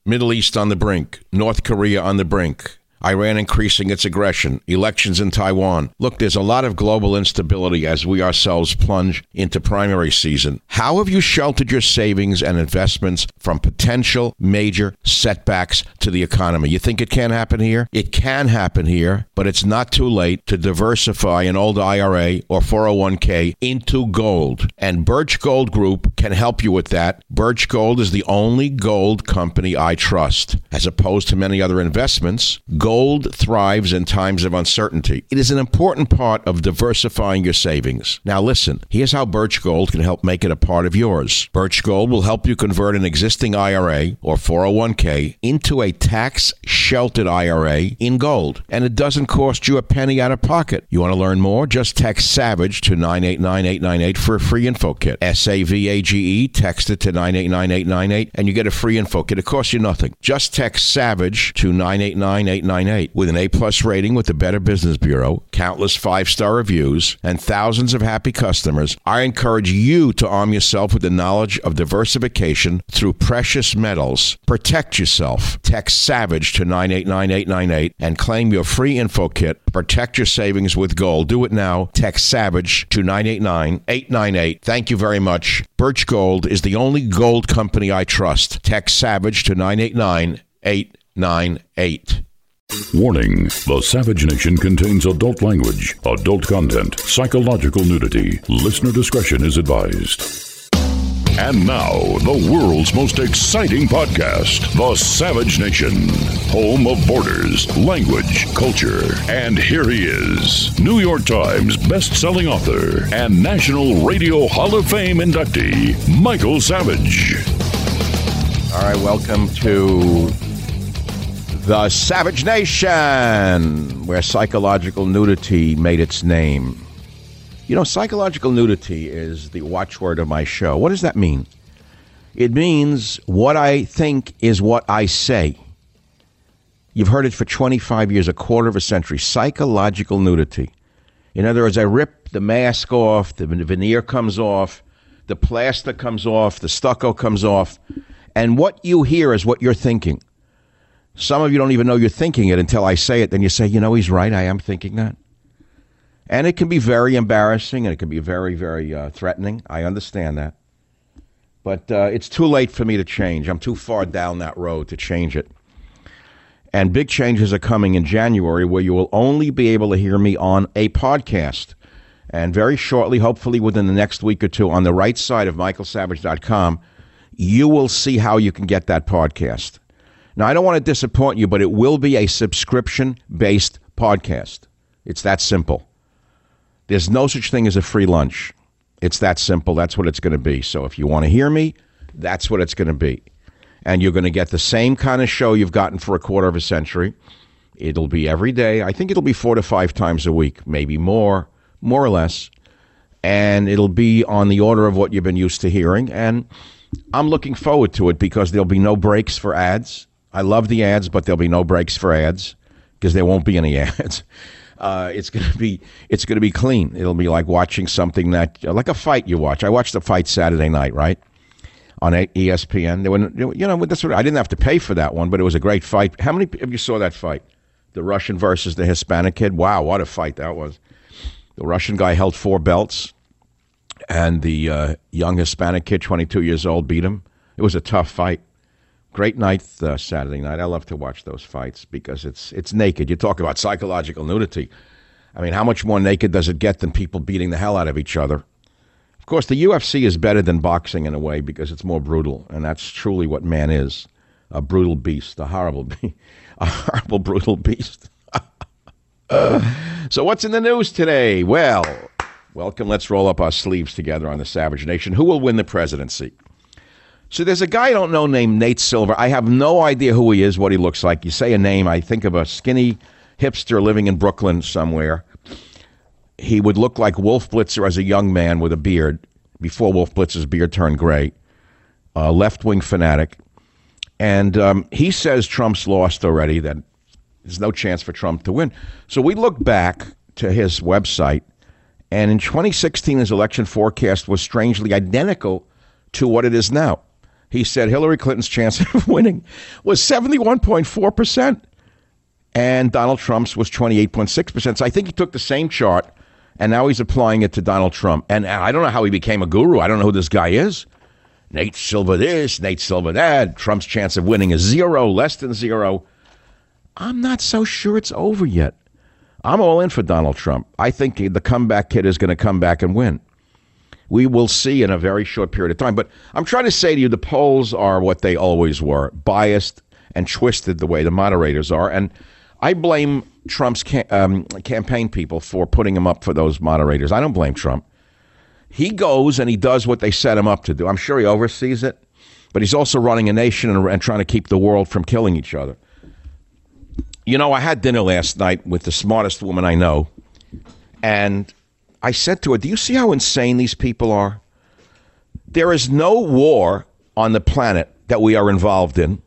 Middle East on the brink. North Korea on the brink. Iran increasing its aggression, elections in Taiwan. Look, there's a lot of global instability as we ourselves plunge into primary season. How have you sheltered your savings and investments from potential major setbacks to the economy? You think it can't happen here? It can happen here, but it's not too late to diversify an old IRA or 401k into gold. And Birch Gold Group can help you with that. Birch Gold is the only gold company I trust. As opposed to many other investments, gold thrives in times of uncertainty. It is an important part of diversifying your savings. Now listen, here's how Birch Gold can help make it a part of yours. Birch Gold will help you convert an existing IRA or 401k into a tax-sheltered IRA in gold. And it doesn't cost you a penny out of pocket. You want to learn more? Just text SAVAGE to 989-898 for a free info kit. SAVAGE, text it to 989-898 and you get a free info kit. It costs you nothing. Just text SAVAGE to 989-898. With an A+ rating with the Better Business Bureau, countless 5-star reviews, and thousands of happy customers, I encourage you to arm yourself with the knowledge of diversification through precious metals. Protect yourself. Text SAVAGE to 989-898 and claim your free info kit. Protect your savings with gold. Do it now. Text SAVAGE to 989-898. Thank you very much. Birch Gold is the only gold company I trust. Text SAVAGE to 989-898. Warning, the Savage Nation contains adult language, adult content, psychological nudity. Listener discretion is advised. And now, the world's most exciting podcast, The Savage Nation, home of borders, language, culture. And here he is, New York Times best-selling author and National Radio Hall of Fame inductee, Michael Savage. All right, welcome to The Savage Nation, where psychological nudity made its name. You know, psychological nudity is the watchword of my show. What does that mean? It means what I think is what I say. You've heard it for 25 years, a quarter of a century. Psychological nudity. In other words, I rip the mask off, the veneer comes off, the plaster comes off, the stucco comes off, and what you hear is what you're thinking. Some of you don't even know you're thinking it until I say it. Then you say, you know, he's right. I am thinking that. And it can be very embarrassing and it can be very, very threatening. I understand that. But it's too late for me to change. I'm too far down that road to change it. And big changes are coming in January where you will only be able to hear me on a podcast. And very shortly, hopefully within the next week or two, on the right side of michaelsavage.com, you will see how you can get that podcast. Now, I don't want to disappoint you, but it will be a subscription-based podcast. It's that simple. There's no such thing as a free lunch. It's that simple. That's what it's going to be. So if you want to hear me, that's what it's going to be. And you're going to get the same kind of show you've gotten for a quarter of a century. It'll be every day. I think it'll be 4 to 5 times a week, maybe more or less. And it'll be on the order of what you've been used to hearing. And I'm looking forward to it because there'll be no breaks for ads. I love the ads, but there'll be no breaks for ads because there won't be any ads. It's going to be clean. It'll be like watching something that, like a fight you watch. I watched the fight Saturday night, right, on ESPN. I didn't have to pay for that one, but it was a great fight. How many of you saw that fight? The Russian versus the Hispanic kid. Wow, what a fight that was. The Russian guy held 4 belts, and the young Hispanic kid, 22 years old, beat him. It was a tough fight. Great night Saturday night. I love to watch those fights because it's naked. You talk about psychological nudity. I mean, how much more naked does it get than people beating the hell out of each other? Of course, the UFC is better than boxing in a way because it's more brutal, and that's truly what man is, a brutal beast, a horrible brutal beast. So what's in the news today? Well, welcome. Let's roll up our sleeves together on the Savage Nation. Who will win the presidency? So there's a guy I don't know named Nate Silver. I have no idea who he is, what he looks like. You say a name, I think of a skinny hipster living in Brooklyn somewhere. He would look like Wolf Blitzer as a young man with a beard, before Wolf Blitzer's beard turned gray, a left-wing fanatic. And he says Trump's lost already, that there's no chance for Trump to win. So we look back to his website, and in 2016, his election forecast was strangely identical to what it is now. He said Hillary Clinton's chance of winning was 71.4%, and Donald Trump's was 28.6%. So I think he took the same chart, and now he's applying it to Donald Trump. And I don't know how he became a guru. I don't know who this guy is. Nate Silver this, Nate Silver that. Trump's chance of winning is 0, less than 0. I'm not so sure it's over yet. I'm all in for Donald Trump. I think the comeback kid is going to come back and win. We will see in a very short period of time. But I'm trying to say to you, the polls are what they always were, biased and twisted the way the moderators are. And I blame Trump's campaign people for putting him up for those moderators. I don't blame Trump. He goes and he does what they set him up to do. I'm sure he oversees it, but he's also running a nation and trying to keep the world from killing each other. You know, I had dinner last night with the smartest woman I know, and I said to her, do you see how insane these people are? There is no war on the planet that we are involved in.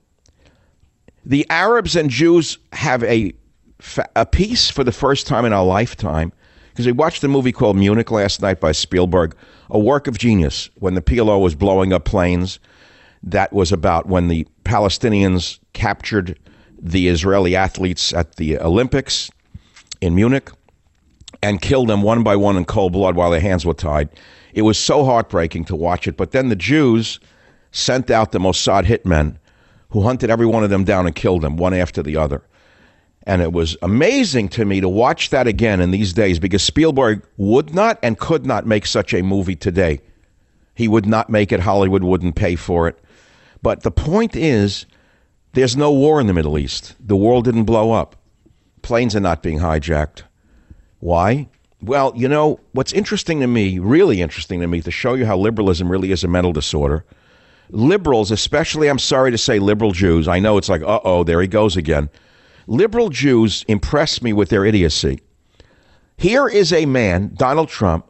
The Arabs and Jews have a peace for the first time in our lifetime, because we watched a movie called Munich last night by Spielberg, a work of genius, when the PLO was blowing up planes. That was about when the Palestinians captured the Israeli athletes at the Olympics in Munich and killed them one by one in cold blood while their hands were tied. It was so heartbreaking to watch it. But then the Jews sent out the Mossad hitmen who hunted every one of them down and killed them one after the other. And it was amazing to me to watch that again in these days, because Spielberg would not and could not make such a movie today. He would not make it. Hollywood wouldn't pay for it. But the point is, there's no war in the Middle East. The world didn't blow up. Planes are not being hijacked. Why? Well, you know, what's interesting to me, really interesting to me, to show you how liberalism really is a mental disorder. Liberals, especially, I'm sorry to say, liberal Jews, I know it's like, uh-oh, there he goes again. Liberal Jews impress me with their idiocy. Here is a man, Donald Trump,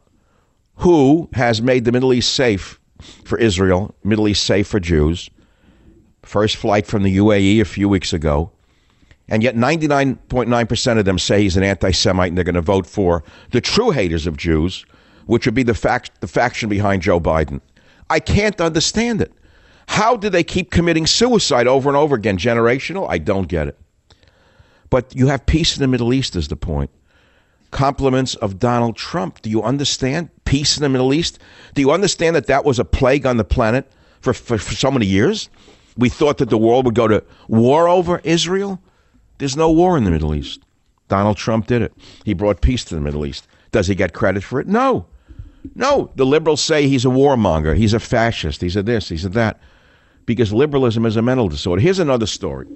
who has made the Middle East safe for Israel, Middle East safe for Jews. First flight from the UAE a few weeks ago. And yet 99.9% of them say he's an anti-Semite and they're going to vote for the true haters of Jews, which would be the faction behind Joe Biden. I can't understand it. How do they keep committing suicide over and over again? Generational? I don't get it. But you have peace in the Middle East is the point. Compliments of Donald Trump. Do you understand peace in the Middle East? Do you understand that that was a plague on the planet for so many years? We thought that the world would go to war over Israel. There's no war in the Middle East. Donald Trump did it. He brought peace to the Middle East. Does he get credit for it? No. No. The liberals say he's a warmonger. He's a fascist. He's a this. He's a that. Because liberalism is a mental disorder. Here's another story.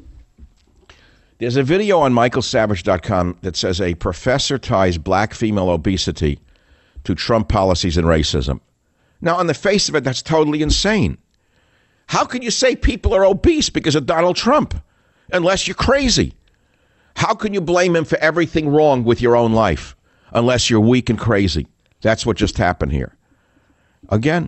There's a video on michaelsavage.com that says a professor ties black female obesity to Trump policies and racism. Now, on the face of it, that's totally insane. How can you say people are obese because of Donald Trump? Unless you're crazy. How can you blame him for everything wrong with your own life? Unless you're weak and crazy. That's what just happened here. Again.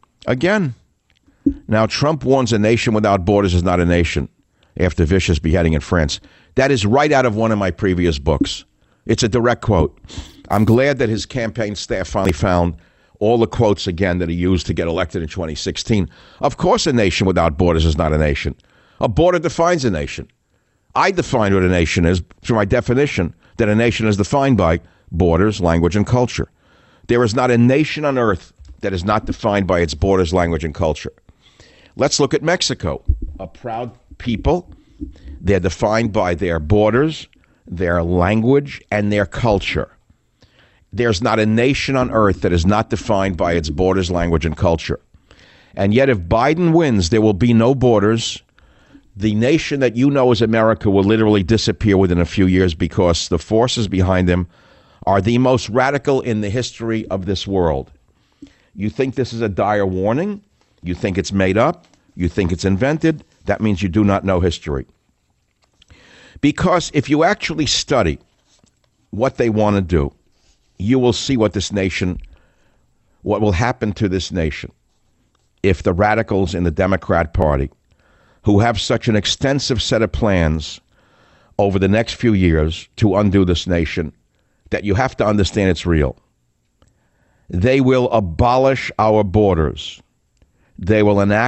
Now, Trump warns a nation without borders is not a nation after vicious beheading in France. That is right out of one of my previous books. It's a direct quote. I'm glad that his campaign staff finally found all the quotes again that he used to get elected in 2016. Of course, a nation without borders is not a nation. A border defines a nation. I define what a nation is through my definition that a nation is defined by borders, language, and culture. There is not a nation on earth that is not defined by its borders, language, and culture. Let's look at Mexico. A proud people. They're defined by their borders, their language, and their culture. There's not a nation on earth that is not defined by its borders, language, and culture. And yet, if Biden wins, there will be no borders. The nation that you know as America will literally disappear within a few years because the forces behind him are the most radical in the history of this world. You think this is a dire warning? You think it's made up? You think it's invented? That means you do not know history. Because if you actually study what they want to do, you will see what will happen to this nation if the radicals in the Democrat Party, who have such an extensive set of plans over the next few years to undo this nation, that you have to understand it's real. They will abolish our borders. They will enact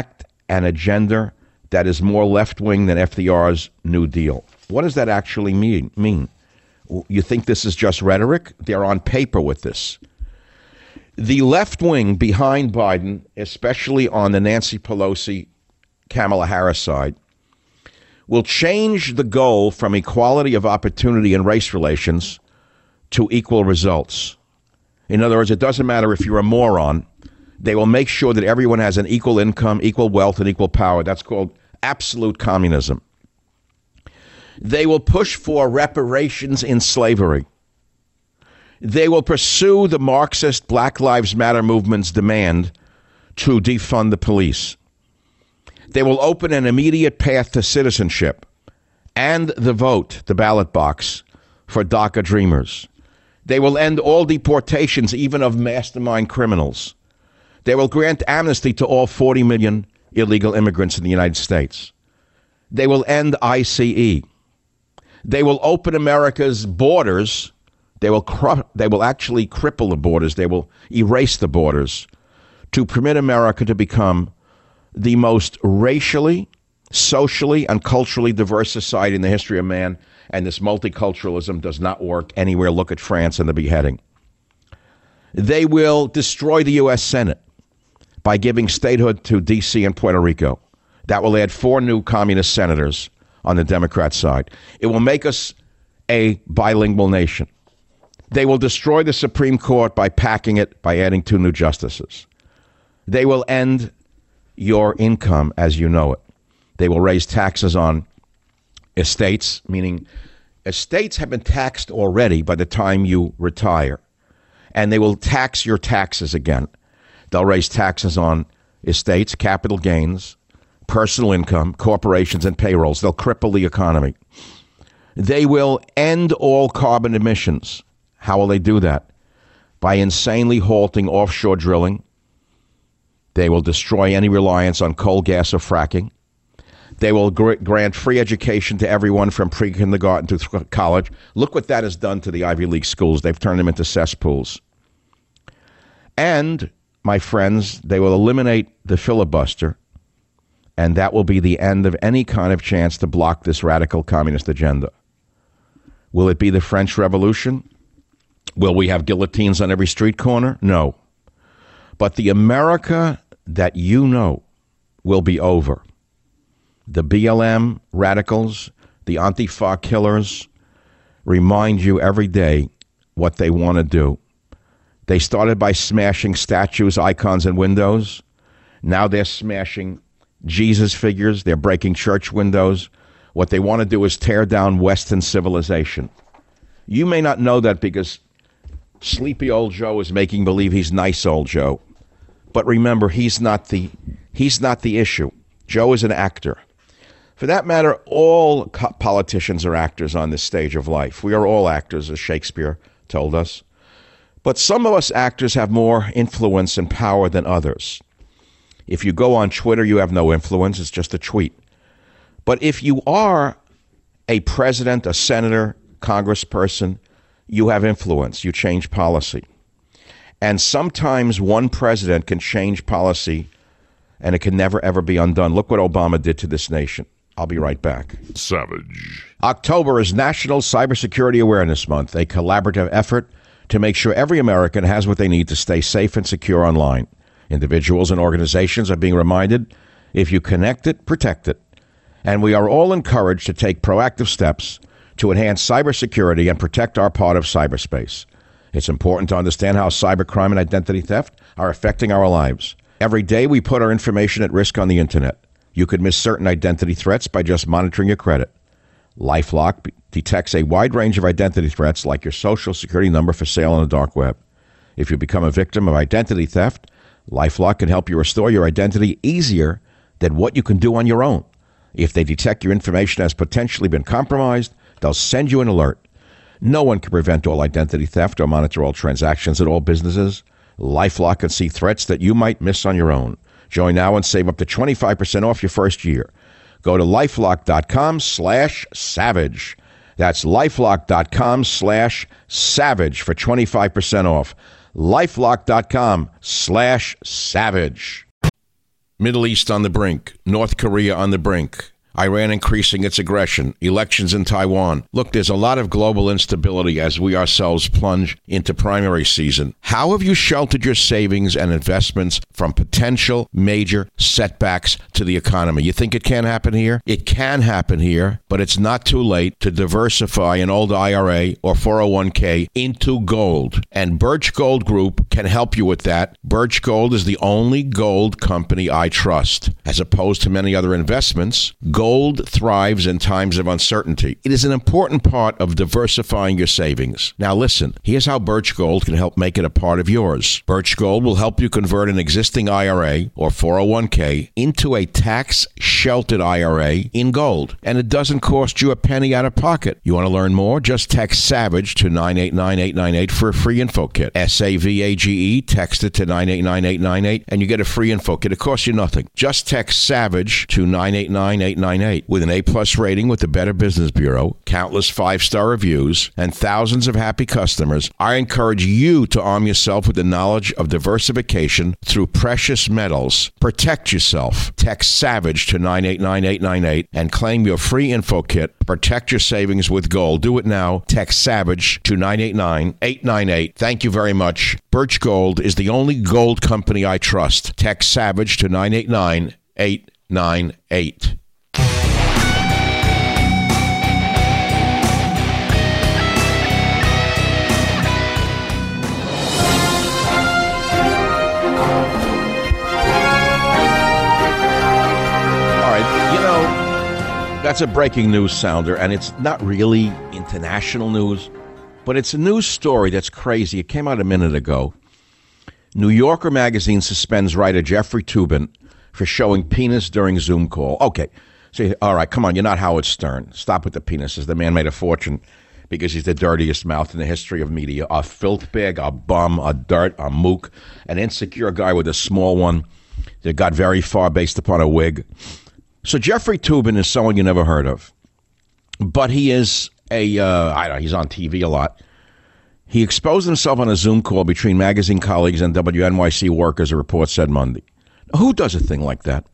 an agenda that is more left-wing than FDR's New Deal. What does that actually mean? You think this is just rhetoric? They're on paper with this. The left wing behind Biden, especially on the Nancy Pelosi, Kamala Harris side, will change the goal from equality of opportunity in race relations to equal results. In other words, it doesn't matter if you're a moron. They will make sure that everyone has an equal income, equal wealth, and equal power. That's called absolute communism. They will push for reparations in slavery. They will pursue the Marxist Black Lives Matter movement's demand to defund the police. They will open an immediate path to citizenship and the vote, the ballot box, for DACA dreamers. They will end all deportations, even of mastermind criminals. They will grant amnesty to all 40 million illegal immigrants in the United States. They will end ICE. They will open America's borders. They will actually cripple the borders. They will erase the borders to permit America to become the most racially, socially, and culturally diverse society in the history of man. And this multiculturalism does not work anywhere. Look at France and the beheading. They will destroy the U.S. Senate by giving statehood to D.C. and Puerto Rico. That will add 4 new communist senators on the Democrat side. It will make us a bilingual nation. They will destroy the Supreme Court by packing it, by adding 2 new justices. They will end your income as you know it. They will raise taxes on estates, meaning estates have been taxed already by the time you retire. And they will tax your taxes again. They'll raise taxes on estates, capital gains, personal income, corporations, and payrolls. They'll cripple the economy. They will end all carbon emissions. How will they do that? By insanely halting offshore drilling. They will destroy any reliance on coal, gas, or fracking. They will grant free education to everyone from pre-kindergarten to college. Look what that has done to the Ivy League schools. They've turned them into cesspools. And, my friends, they will eliminate the filibuster, and that will be the end of any kind of chance to block this radical communist agenda. Will it be the French Revolution? Will we have guillotines on every street corner? No. But the America that you know will be over. The BLM radicals, the Antifa killers, remind you every day what they want to do. They started by smashing statues, icons, and windows. Now they're smashing Jesus figures. They're breaking church windows. What they want to do is tear down Western civilization. You may not know that because sleepy old Joe is making believe he's nice old Joe. But remember, he's not the issue. Joe is an actor. For that matter, all politicians are actors on this stage of life. We are all actors, as Shakespeare told us. But some of us actors have more influence and power than others. If you go on Twitter, you have no influence. It's just a tweet. But if you are a president, a senator, congressperson, you have influence. You change policy. And sometimes one president can change policy, and it can never, ever be undone. Look what Obama did to this nation. I'll be right back. Savage. October is National Cybersecurity Awareness Month, a collaborative effort to make sure every American has what they need to stay safe and secure online. Individuals and organizations are being reminded, if you connect it, protect it. And we are all encouraged to take proactive steps to enhance cybersecurity and protect our part of cyberspace. It's important to understand how cybercrime and identity theft are affecting our lives. Every day we put our information at risk on the internet. You could miss certain identity threats by just monitoring your credit. LifeLock detects a wide range of identity threats like your social security number for sale on the dark web. If you become a victim of identity theft, LifeLock can help you restore your identity easier than what you can do on your own. If they detect your information has potentially been compromised, they'll send you an alert. No one can prevent all identity theft or monitor all transactions at all businesses. LifeLock can see threats that you might miss on your own. Join now and save up to 25% off your first year. Go to LifeLock.com/savage. That's LifeLock.com/savage for 25% off. LifeLock.com/savage. Middle East on the brink. North Korea on the brink. Iran increasing its aggression, elections in Taiwan. Look, there's a lot of global instability as we ourselves plunge into primary season. How have you sheltered your savings and investments from potential major setbacks to the economy? You think it can't happen here? It can happen here, but it's not too late to diversify an old IRA or 401k into gold. And Birch Gold Group can help you with that. Birch Gold is the only gold company I trust. As opposed to many other investments, gold thrives in times of uncertainty. It is an important part of diversifying your savings. Now listen, here's how Birch Gold can help make it a part of yours. Birch Gold will help you convert an existing IRA or 401k into a tax-sheltered IRA in gold. And it doesn't cost you a penny out of pocket. You want to learn more? Just text SAVAGE to 989898 for a free info kit. SAVAGE, text it to 989898 and you get a free info kit. It costs you nothing. Just text SAVAGE to 989898 with an A-plus rating with the Better Business Bureau, countless 5-star reviews, and thousands of happy customers. I encourage you to arm yourself with the knowledge of diversification through precious metals. Protect yourself. Text SAVAGE to 989898 and claim your free info kit. Protect your savings with gold. Do it now. Text SAVAGE to 989898. Thank you very much. Birch Gold is the only gold company I trust. Text SAVAGE to 989898. That's a breaking news sounder, and it's not really international news, but it's a news story that's crazy. It came out a minute ago. New Yorker magazine suspends writer Jeffrey Toobin for showing penis during Zoom call. Okay, so all right, come on, you're not Howard Stern. Stop with the penises. The man made a fortune because he's the dirtiest mouth in the history of media. A filth bag, a bum, a dirt, a mook, an insecure guy with a small one that got very far based upon a wig. So Jeffrey Toobin is someone you never heard of, but he is he's on TV a lot. He exposed himself on a Zoom call between magazine colleagues and WNYC workers, a report said Monday. Who does a thing like that?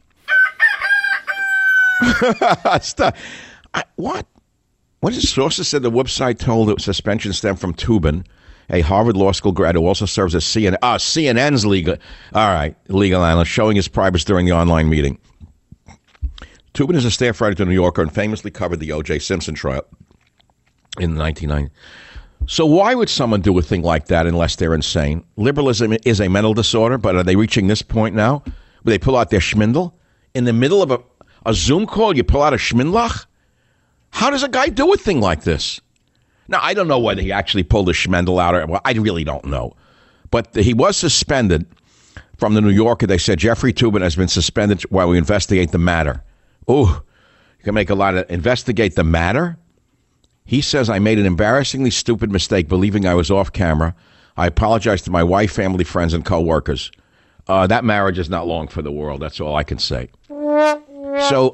What? What is sources said the website told that suspension stemmed from Toobin, a Harvard Law School grad who also serves as CNN's legal analyst, showing his privates during the online meeting. Toobin is a staff writer to The New Yorker and famously covered the O.J. Simpson trial in the 1990s. So why would someone do a thing like that unless they're insane? Liberalism is a mental disorder, but are they reaching this point now where they pull out their schmindel? In the middle of a Zoom call, you pull out a schmindlach? How does a guy do a thing like this? Now, I don't know whether he actually pulled a schmendel out or, well, I really don't know. But he was suspended from The New Yorker. They said Jeffrey Toobin has been suspended while we investigate the matter. Ooh, you can make a lot of investigate the matter. He says, I made an embarrassingly stupid mistake believing I was off camera. I apologize to my wife, family, friends, and co-workers. That marriage is not long for the world. That's all I can say. So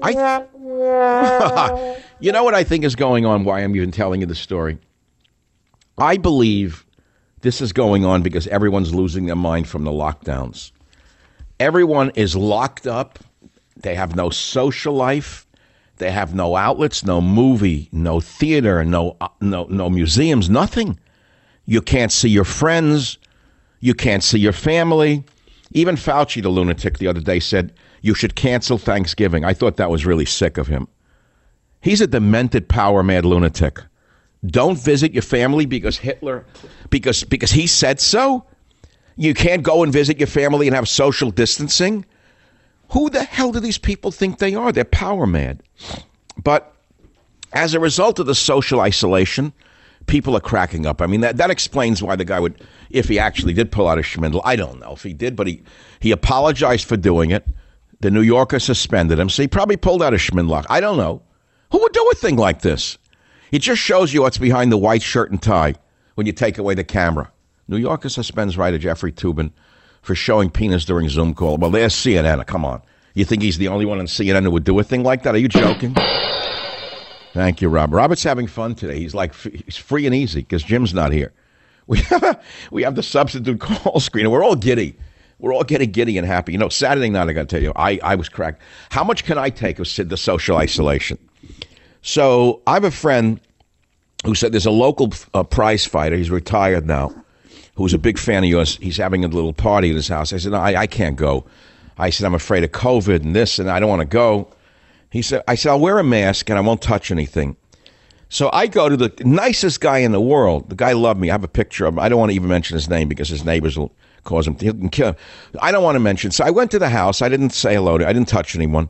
you know what I think is going on, why I'm even telling you the story? I believe this is going on because everyone's losing their mind from the lockdowns. Everyone is locked up. They have no social life. They have no outlets, no movie, no theater, no museums, nothing. You can't see your friends. You can't see your family. Even Fauci, the lunatic, the other day said, you should cancel Thanksgiving. I thought that was really sick of him. He's a demented, power-mad lunatic. Don't visit your family because he said so? You can't go and visit your family and have social distancing? Who the hell do these people think they are? They're power mad. But as a result of the social isolation, people are cracking up. I mean, that explains why the guy would, if he actually did pull out a schmindel. I don't know if he did, but he apologized for doing it. The New Yorker suspended him, so he probably pulled out a schmindel. I don't know. Who would do a thing like this? It just shows you what's behind the white shirt and tie when you take away the camera. New Yorker suspends writer Jeffrey Toobin for showing penis during Zoom call. Well, there's CNN. Come on. You think he's the only one on CNN who would do a thing like that? Are you joking? Thank you, Robert. Robert's having fun today. He's free and easy because Jim's not here. We have the substitute call screen, and we're all giddy. We're all getting giddy and happy. Saturday night, I got to tell you, I was cracked. How much can I take of the social isolation? So I have a friend who said there's a local prize fighter. He's retired now, who's a big fan of yours. He's having a little party at his house. I said, no, I can't go. I said, I'm afraid of COVID and this, and I don't want to go. I said, I'll wear a mask and I won't touch anything. So I go to the nicest guy in the world. The guy loved me. I have a picture of him. I don't want to even mention his name because his neighbors will cause him to kill him. I don't want to mention. So I went to the house. I didn't say hello to him. I didn't touch anyone.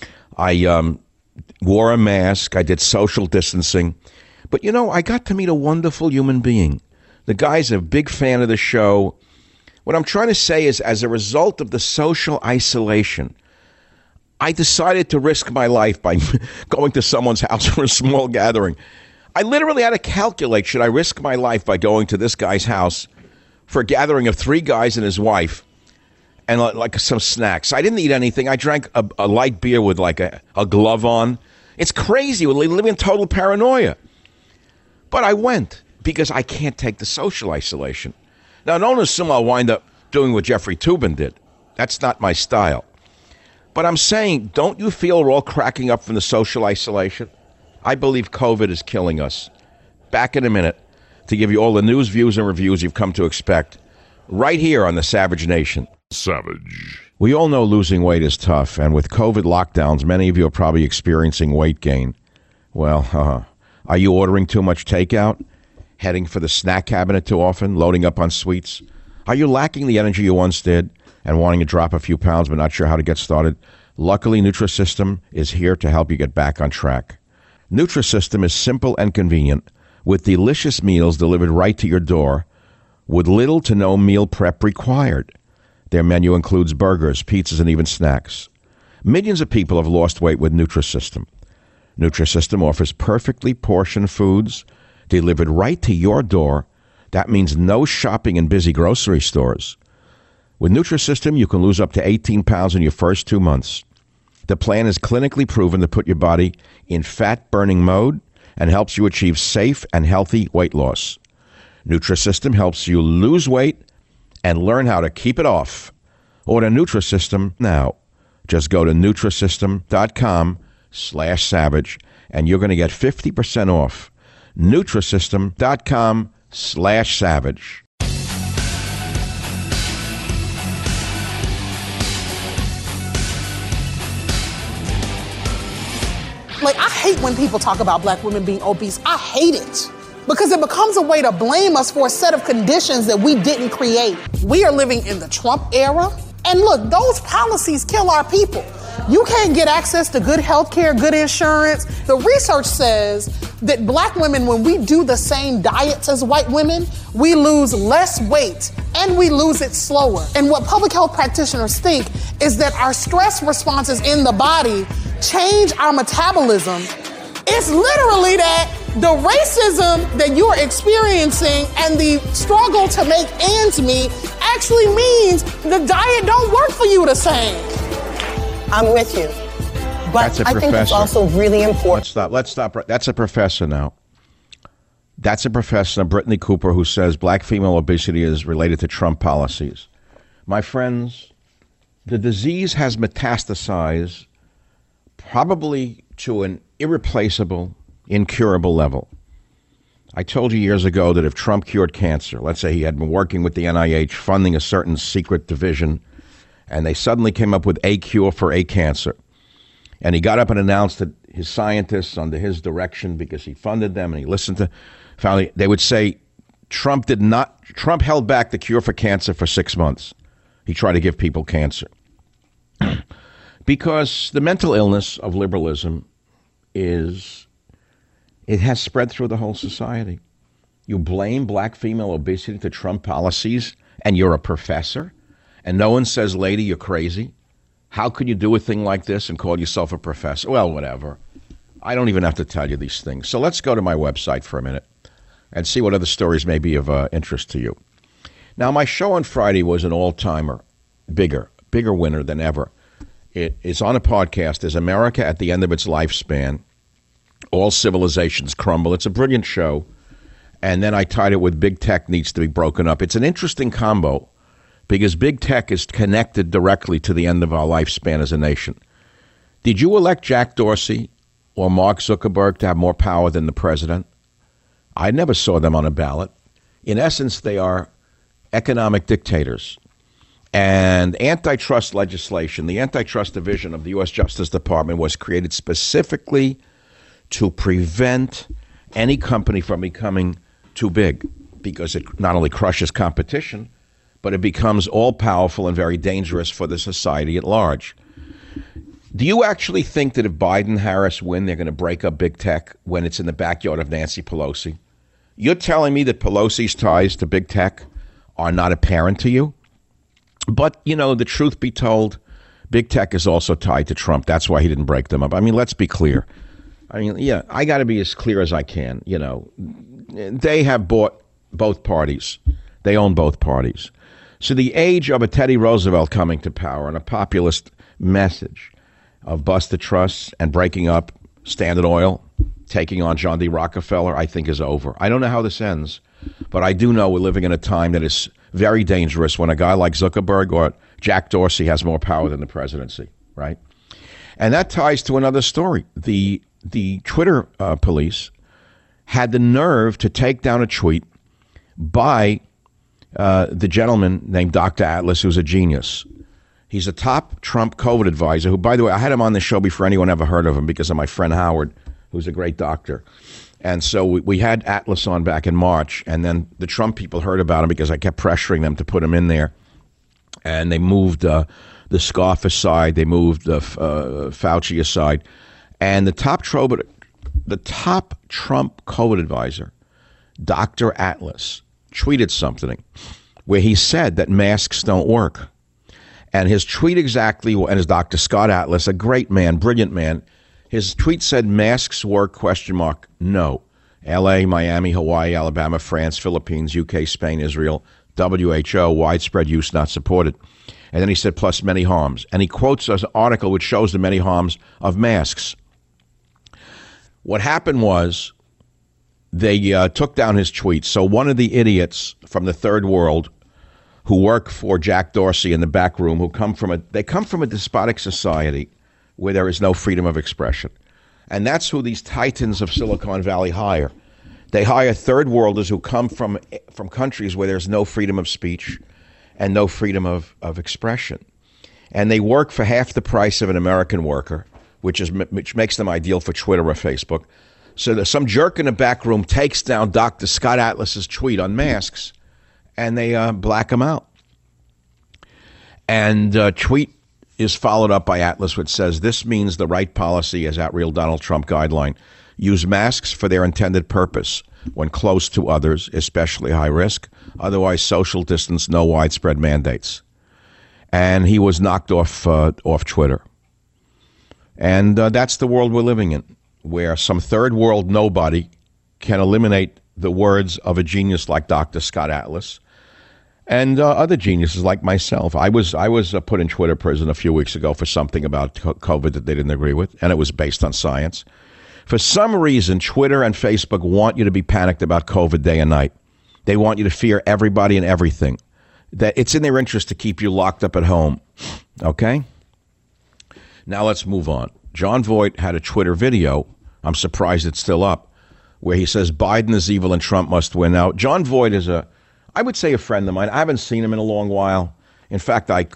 I wore a mask. I did social distancing. But, I got to meet a wonderful human being. The guy's a big fan of the show. What I'm trying to say is, as a result of the social isolation, I decided to risk my life by going to someone's house for a small gathering. I literally had to calculate, should I risk my life by going to this guy's house for a gathering of 3 guys and his wife and like some snacks? I didn't eat anything. I drank a light beer with like a glove on. It's crazy. We live in total paranoia. But I went because I can't take the social isolation. Now, don't assume I'll wind up doing what Jeffrey Toobin did. That's not my style. But I'm saying, don't you feel we're all cracking up from the social isolation? I believe COVID is killing us. Back in a minute to give you all the news, views, and reviews you've come to expect right here on the Savage Nation. Savage. We all know losing weight is tough, and with COVID lockdowns, many of you are probably experiencing weight gain. Well, are you ordering too much takeout? Heading for the snack cabinet too often? Loading up on sweets? Are you lacking the energy you once did and wanting to drop a few pounds but not sure how to get started? Luckily, Nutrisystem is here to help you get back on track. Nutrisystem is simple and convenient, with delicious meals delivered right to your door, with little to no meal prep required. Their menu includes burgers, pizzas, and even snacks. Millions of people have lost weight with Nutrisystem. Nutrisystem offers perfectly portioned foods delivered right to your door. That means no shopping in busy grocery stores. With Nutrisystem, you can lose up to 18 pounds in your first 2 months. The plan is clinically proven to put your body in fat-burning mode and helps you achieve safe and healthy weight loss. Nutrisystem helps you lose weight and learn how to keep it off. Order Nutrisystem now. Just go to Nutrisystem.com/savage and you're going to get 50% off. Nutrisystem.com/savage. Like, I hate when people talk about black women being obese. I hate it. Because it becomes a way to blame us for a set of conditions that we didn't create. We are living in the Trump era. And look, those policies kill our people. You can't get access to good health care, good insurance. The research says that black women, when we do the same diets as white women, we lose less weight and we lose it slower. And what public health practitioners think is that our stress responses in the body change our metabolism. It's literally that the racism that you're experiencing and the struggle to make ends meet actually means the diet don't work for you the same. I'm with you. But I think it's also really important. Let's stop. That's a professor now. That's a professor, Brittany Cooper, who says black female obesity is related to Trump policies. My friends, the disease has metastasized probably to an irreplaceable, incurable level. I told you years ago that if Trump cured cancer, let's say he had been working with the NIH, funding a certain secret division, and they suddenly came up with a cure for a cancer, and he got up and announced that his scientists, under his direction, because he funded them and he listened to, finally, they would say Trump held back the cure for cancer for 6 months. He tried to give people cancer. Because the mental illness of liberalism it has spread through the whole society. You blame black female obesity to Trump policies, and you're a professor, and no one says, lady, you're crazy. How could you do a thing like this and call yourself a professor? Well, whatever. I don't even have to tell you these things. So let's go to my website for a minute and see what other stories may be of interest to you. Now, my show on Friday was an all-timer, bigger winner than ever. It is on a podcast. Is America at the end of its lifespan? All civilizations crumble. It's a brilliant show. And then I tied it with Big Tech needs to be broken up. It's an interesting combo because big tech is connected directly to the end of our lifespan as a nation. Did you elect Jack Dorsey or Mark Zuckerberg to have more power than the president? I never saw them on a ballot. In essence, they are economic dictators. And antitrust legislation, the antitrust division of the U.S. Justice Department, was created specifically to prevent any company from becoming too big, because it not only crushes competition, but it becomes all-powerful and very dangerous for the society at large. Do you actually think that if Biden and Harris win, they're going to break up big tech when it's in the backyard of Nancy Pelosi? You're telling me that Pelosi's ties to big tech are not apparent to you? But, you know, the truth be told, big tech is also tied to Trump. That's why he didn't break them up. I mean, let's be clear. I mean, yeah, I got to be as clear as I can. You know, they have bought both parties. They own both parties. So the age of a Teddy Roosevelt coming to power and a populist message of busted trusts and breaking up Standard Oil, taking on John D. Rockefeller, I think is over. I don't know how this ends, but I do know we're living in a time that is very dangerous when a guy like Zuckerberg or Jack Dorsey has more power than the presidency, right? And that ties to another story. The Twitter police had the nerve to take down a tweet by the gentleman named Dr. Atlas, who's a genius. He's a top Trump COVID advisor who, by the way, I had him on the show before anyone ever heard of him because of my friend Howard, who's a great doctor. And so we had Atlas on back in March, and then the Trump people heard about him because I kept pressuring them to put him in there. And they moved the scarf aside. They moved Fauci aside. And the top Trump COVID advisor, Dr. Atlas, tweeted something where he said that masks don't work. And his tweet exactly, and his Dr. Scott Atlas, a great man, brilliant man, his tweet said, masks work, ? No. LA, Miami, Hawaii, Alabama, France, Philippines, UK, Spain, Israel, WHO, widespread use not supported. And then he said, plus many harms. And he quotes an article which shows the many harms of masks. What happened was they took down his tweet. So one of the idiots from the third world who work for Jack Dorsey in the back room, who come from a despotic society where there is no freedom of expression. And that's who these titans of Silicon Valley hire. They hire third worlders who come from countries where there's no freedom of speech and no freedom of expression. And they work for half the price of an American worker, which makes them ideal for Twitter or Facebook. So that some jerk in the back room takes down Dr. Scott Atlas's tweet on masks, and they black him out. And tweet is followed up by Atlas, which says, this means the right policy is at real Donald Trump guideline. Use masks for their intended purpose when close to others, especially high risk. Otherwise, social distance, no widespread mandates. And he was knocked off Twitter. And that's the world we're living in, where some third world nobody can eliminate the words of a genius like Dr. Scott Atlas and other geniuses like myself. I was put in Twitter prison a few weeks ago for something about COVID that they didn't agree with, and it was based on science. For some reason, Twitter and Facebook want you to be panicked about COVID day and night. They want you to fear everybody and everything. That it's in their interest to keep you locked up at home. Okay? Now let's move on. John Voight had a Twitter video, I'm surprised it's still up, where he says Biden is evil and Trump must win. Now, John Voight is I would say a friend of mine. I haven't seen him in a long while. In fact, I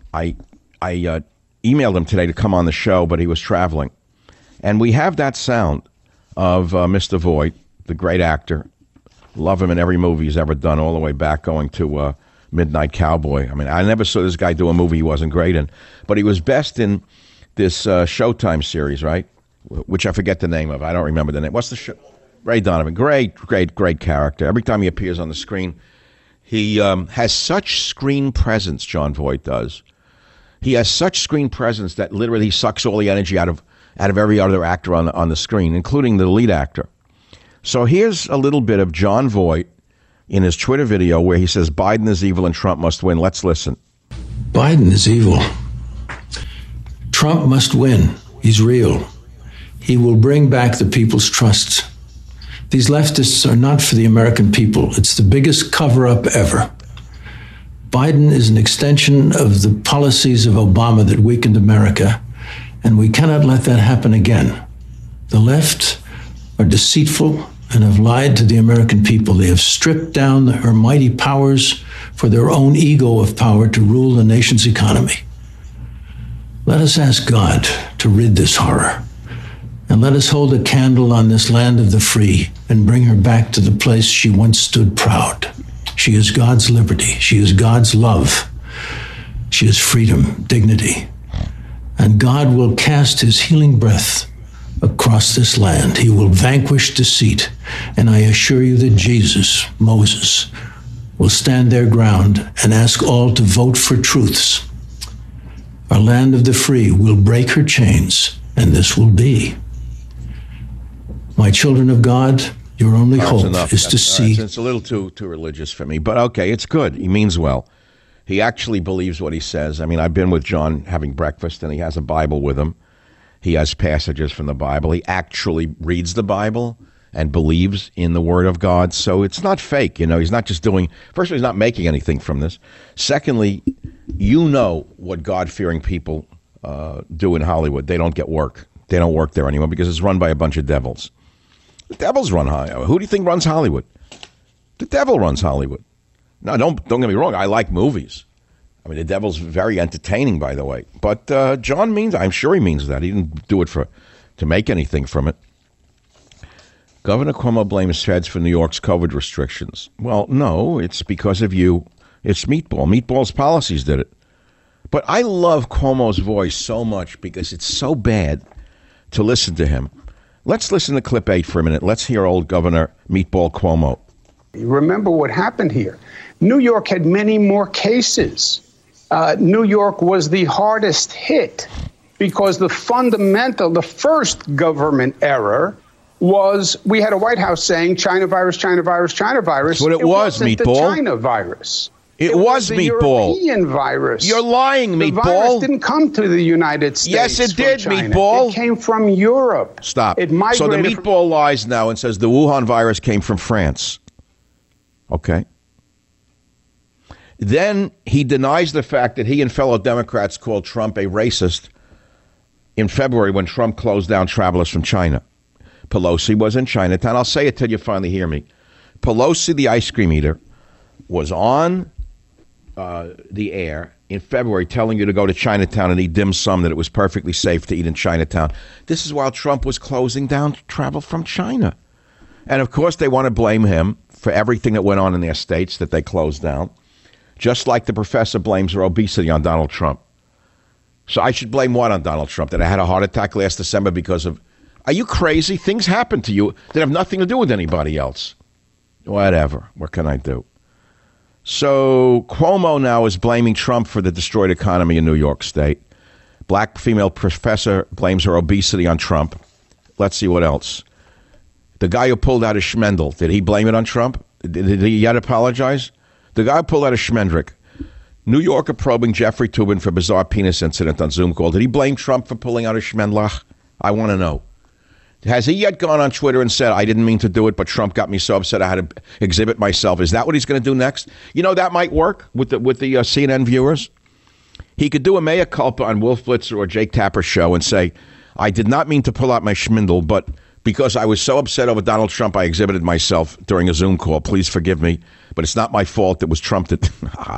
emailed him today to come on the show, but he was traveling. And we have that sound of Mr. Voight, the great actor. Love him in every movie he's ever done, all the way back going to Midnight Cowboy. I mean, I never saw this guy do a movie he wasn't great in. But he was best in this Showtime series, right? Which I forget the name of. I don't remember the name. What's the show? Ray Donovan. Great character. Every time he appears on the screen, he has such screen presence, John Voight does. He has such screen presence that literally he sucks all the energy out of every other actor on the screen, including the lead actor. So here's a little bit of John Voight in his Twitter video where he says Biden is evil and Trump must win. Let's listen. Biden is evil. Trump must win. He's real. He will bring back the people's trusts. These leftists are not for the American people. It's the biggest cover-up ever. Biden is an extension of the policies of Obama that weakened America, and we cannot let that happen again. The left are deceitful and have lied to the American people. They have stripped down her mighty powers for their own ego of power to rule the nation's economy. Let us ask God to rid this horror, and let us hold a candle on this land of the free and bring her back to the place she once stood proud. She is God's liberty. She is God's love. She is freedom, dignity. And God will cast his healing breath across this land. He will vanquish deceit. And I assure you that Jesus, Moses, will stand their ground and ask all to vote for truths. Our land of the free will break her chains, and this will be. My children of God, your only hope is to see. It's a little too religious for me, but okay, it's good. He means well. He actually believes what he says. I mean, I've been with John having breakfast, and he has a Bible with him. He has passages from the Bible. He actually reads the Bible and believes in the Word of God. So it's not fake. You know, he's not just doing, first of all, he's not making anything from this. Secondly, you know what God-fearing people do in Hollywood. They don't get work. They don't work there anymore because it's run by a bunch of devils. The devils run Hollywood. Who do you think runs Hollywood? The devil runs Hollywood. Now, don't get me wrong. I like movies. I mean, the devil's very entertaining, by the way. But John means, I'm sure he means that. He didn't do it to make anything from it. Governor Cuomo blames feds for New York's COVID restrictions. Well, no, it's because of you. It's Meatball. Meatball's policies did it. But I love Cuomo's voice so much because it's so bad to listen to him. Let's listen to clip 8 for a minute. Let's hear old Governor Meatball Cuomo. Remember what happened here. New York had many more cases. New York was the hardest hit because the first government error was we had a White House saying China virus, China virus, China virus. That's what it was, Meatball. The China virus. It was the Meatball. European virus. You're lying, Meatball. The virus didn't come to the United States. Yes, it did, China. Meatball. It came from Europe. Stop. It migrated. So the Meatball lies now and says the Wuhan virus came from France. Okay. Then he denies the fact that he and fellow Democrats called Trump a racist in February when Trump closed down travelers from China. Pelosi was in Chinatown. I'll say it till you finally hear me. Pelosi, the ice cream eater, was on the air in February telling you to go to Chinatown and eat dim sum, that it was perfectly safe to eat in Chinatown. This is while Trump was closing down travel from China. And, of course, they want to blame him for everything that went on in their states that they closed down, just like the professor blames her obesity on Donald Trump. So I should blame what on Donald Trump? That I had a heart attack last December because of... Are you crazy? Things happen to you that have nothing to do with anybody else. Whatever. What can I do? So Cuomo now is blaming Trump for the destroyed economy in New York State. Black female professor blames her obesity on Trump. Let's see what else. The guy who pulled out a Schmendel, did he blame it on Trump? Did he yet apologize? The guy who pulled out a Schmendrick. New Yorker probing Jeffrey Toobin for bizarre penis incident on Zoom call. Did he blame Trump for pulling out a Schmendlach? I want to know. Has he yet gone on Twitter and said, I didn't mean to do it, but Trump got me so upset I had to exhibit myself? Is that what he's going to do next? You know, that might work with the CNN viewers. He could do a mea culpa on Wolf Blitzer or Jake Tapper's show and say, I did not mean to pull out my Schmendel, but because I was so upset over Donald Trump, I exhibited myself during a Zoom call. Please forgive me, but it's not my fault. It was Trump that...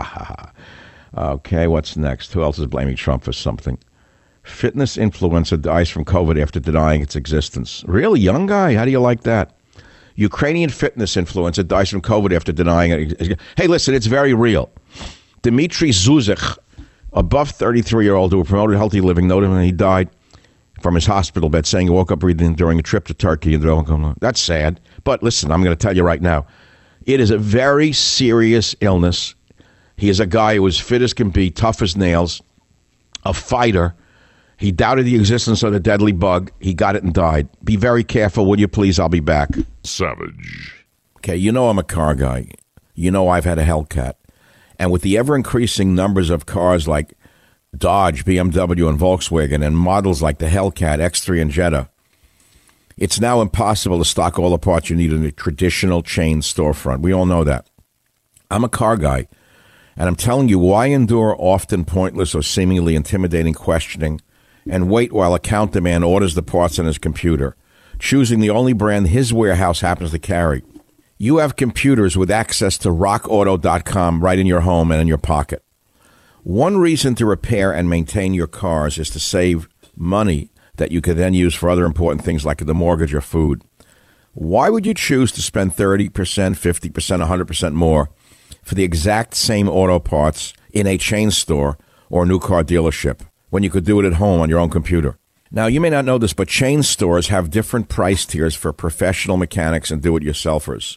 Okay, what's next? Who else is blaming Trump for something? Fitness influencer dies from COVID after denying its existence. Really? Young guy? How do you like that? Ukrainian fitness influencer dies from COVID after denying it. Hey, listen, it's very real. Dmitry Zuzich, a buff 33-year-old who promoted healthy living, noted when he died from his hospital bed, saying he woke up breathing during a trip to Turkey. That's sad. But listen, I'm going to tell you right now, it is a very serious illness. He is a guy who is fit as can be, tough as nails, a fighter. He doubted the existence of the deadly bug. He got it and died. Be very careful, will you please? I'll be back. Savage. Okay, you know I'm a car guy. You know I've had a Hellcat. And with the ever-increasing numbers of cars like Dodge, BMW, and Volkswagen, and models like the Hellcat, X3, and Jetta, it's now impossible to stock all the parts you need in a traditional chain storefront. We all know that. I'm a car guy. And I'm telling you, why endure often pointless or seemingly intimidating questioning and wait while account demand orders the parts on his computer, choosing the only brand his warehouse happens to carry? You have computers with access to rockauto.com right in your home and in your pocket. One reason to repair and maintain your cars is to save money that you could then use for other important things like the mortgage or food. Why would you choose to spend 30%, 50%, 100% more for the exact same auto parts in a chain store or a new car dealership when you could do it at home on your own computer? Now, you may not know this, but chain stores have different price tiers for professional mechanics and do-it-yourselfers.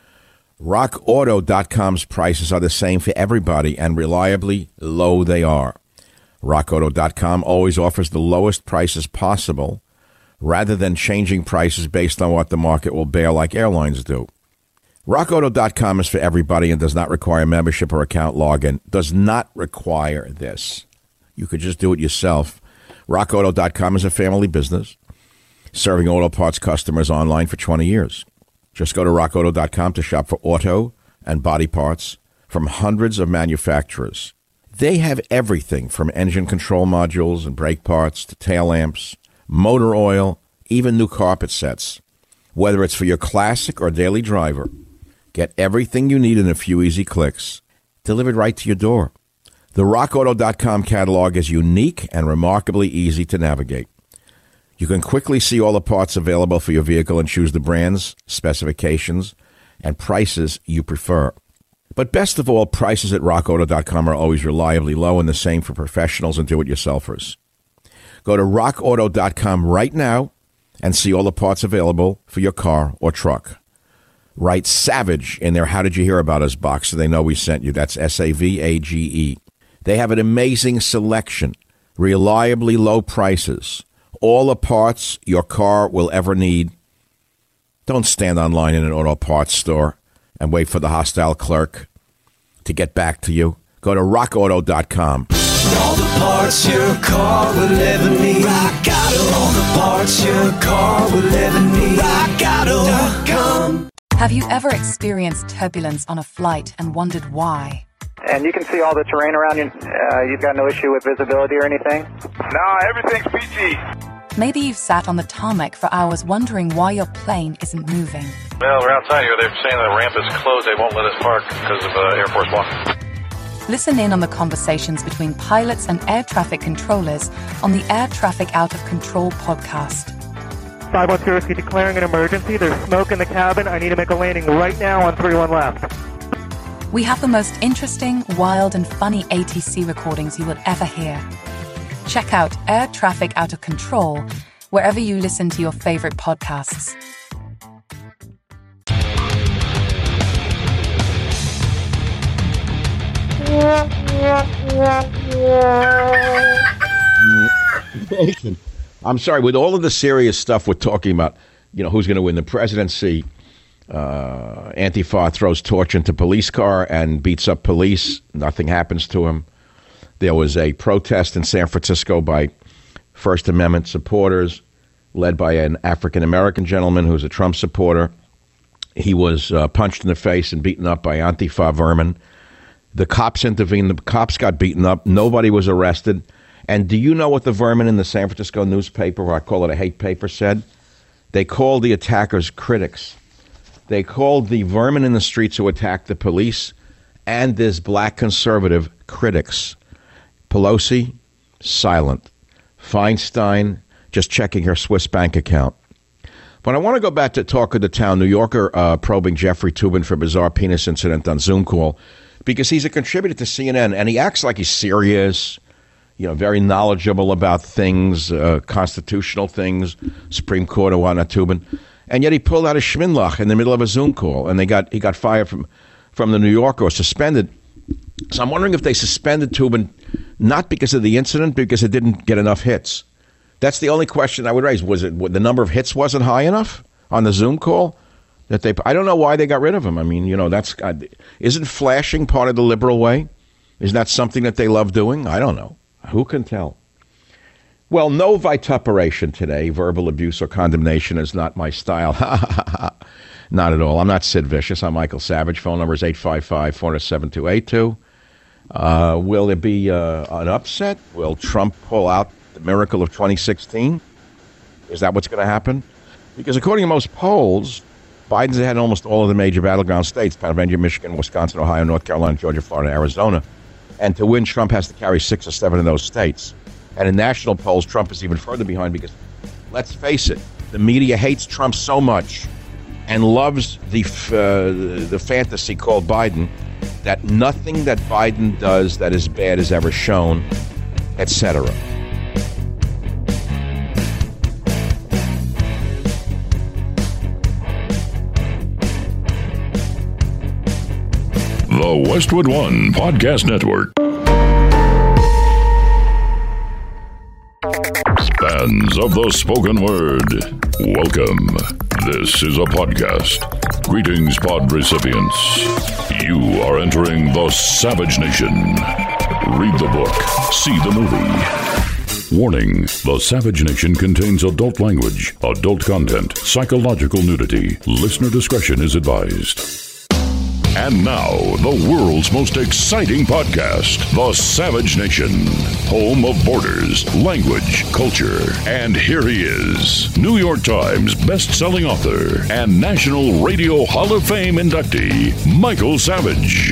RockAuto.com's prices are the same for everybody, and reliably low they are. RockAuto.com always offers the lowest prices possible, rather than changing prices based on what the market will bear like airlines do. RockAuto.com is for everybody and does not require membership or account login. Does not require this. You could just do it yourself. RockAuto.com is a family business, serving auto parts customers online for 20 years. Just go to rockauto.com to shop for auto and body parts from hundreds of manufacturers. They have everything from engine control modules and brake parts to tail lamps, motor oil, even new carpet sets. Whether it's for your classic or daily driver, get everything you need in a few easy clicks, delivered right to your door. The rockauto.com catalog is unique and remarkably easy to navigate. You can quickly see all the parts available for your vehicle and choose the brands, specifications, and prices you prefer. But best of all, prices at rockauto.com are always reliably low, and the same for professionals and do-it-yourselfers. Go to rockauto.com right now and see all the parts available for your car or truck. Write SAVAGE in their How Did You Hear About Us box so they know we sent you. That's SAVAGE. They have an amazing selection, reliably low prices, all the parts your car will ever need. Don't stand online in an auto parts store and wait for the hostile clerk to get back to you. Go to rockauto.com. All the parts your car will ever need. Rock Auto. All the parts your car will ever need. RockAuto.com. Have you ever experienced turbulence on a flight and wondered why? And you can see all the terrain around you. You've got no issue with visibility or anything? No, everything's PG. Maybe you've sat on the tarmac for hours wondering why your plane isn't moving. Well, we're outside here. They're saying the ramp is closed. They won't let us park because of Air Force One. Listen in on the conversations between pilots and air traffic controllers on the Air Traffic Out of Control podcast. 510 Whiskey declaring an emergency. There's smoke in the cabin. I need to make a landing right now on 31 left. We have the most interesting, wild, and funny ATC recordings you will ever hear. Check out Air Traffic Out of Control wherever you listen to your favorite podcasts. I'm sorry, with all of the serious stuff we're talking about, who's going to win the presidency, Antifa throws torch into police car and beats up police. Nothing happens to him. There was a protest in San Francisco by First Amendment supporters led by an African-American gentleman who's a Trump supporter. He was punched in the face and beaten up by Antifa vermin. The cops intervened. The cops got beaten up. Nobody was arrested. And do you know what the vermin in the San Francisco newspaper, or I call it a hate paper, said? They called the attackers critics. They called the vermin in the streets who attacked the police and this black conservative critics. Pelosi, silent. Feinstein, just checking her Swiss bank account. But I want to go back to Talk of the Town. New Yorker probing Jeffrey Toobin for bizarre penis incident on Zoom call because he's a contributor to CNN, and he acts like he's serious, very knowledgeable about things, constitutional things, Supreme Court and whatnot, Toobin. And yet he pulled out a Schmidlach in the middle of a Zoom call, and he got fired from the New Yorker or suspended. So I'm wondering if they suspended Toobin not because of the incident, because it didn't get enough hits. That's the only question I would raise. Was it the number of hits wasn't high enough on the Zoom call? I don't know why they got rid of him. I mean, isn't flashing part of the liberal way? Isn't that something that they love doing? I don't know. Who can tell? Well, no vituperation today. Verbal abuse or condemnation is not my style. Not at all. I'm not Sid Vicious. I'm Michael Savage. Phone number is 855-407-282. Will there be an upset? Will Trump pull out the miracle of 2016? Is that what's going to happen? Because according to most polls, Biden's ahead in almost all of the major battleground states, Pennsylvania, Michigan, Wisconsin, Ohio, North Carolina, Georgia, Florida, Arizona. And to win, Trump has to carry 6 or 7 of those states. And in national polls, Trump is even further behind because, let's face it, the media hates Trump so much and loves the fantasy called Biden that nothing that Biden does that is bad is ever shown, etc. The Westwood One Podcast Network. Fans of the spoken word, welcome. This is a podcast. Greetings, pod recipients. You are entering the Savage Nation. Read the book, see the movie. Warning, the Savage Nation contains adult language, adult content, psychological nudity. Listener discretion is advised. And now, the world's most exciting podcast, The Savage Nation, home of borders, language, culture. And here he is, New York Times best-selling author and National Radio Hall of Fame inductee, Michael Savage.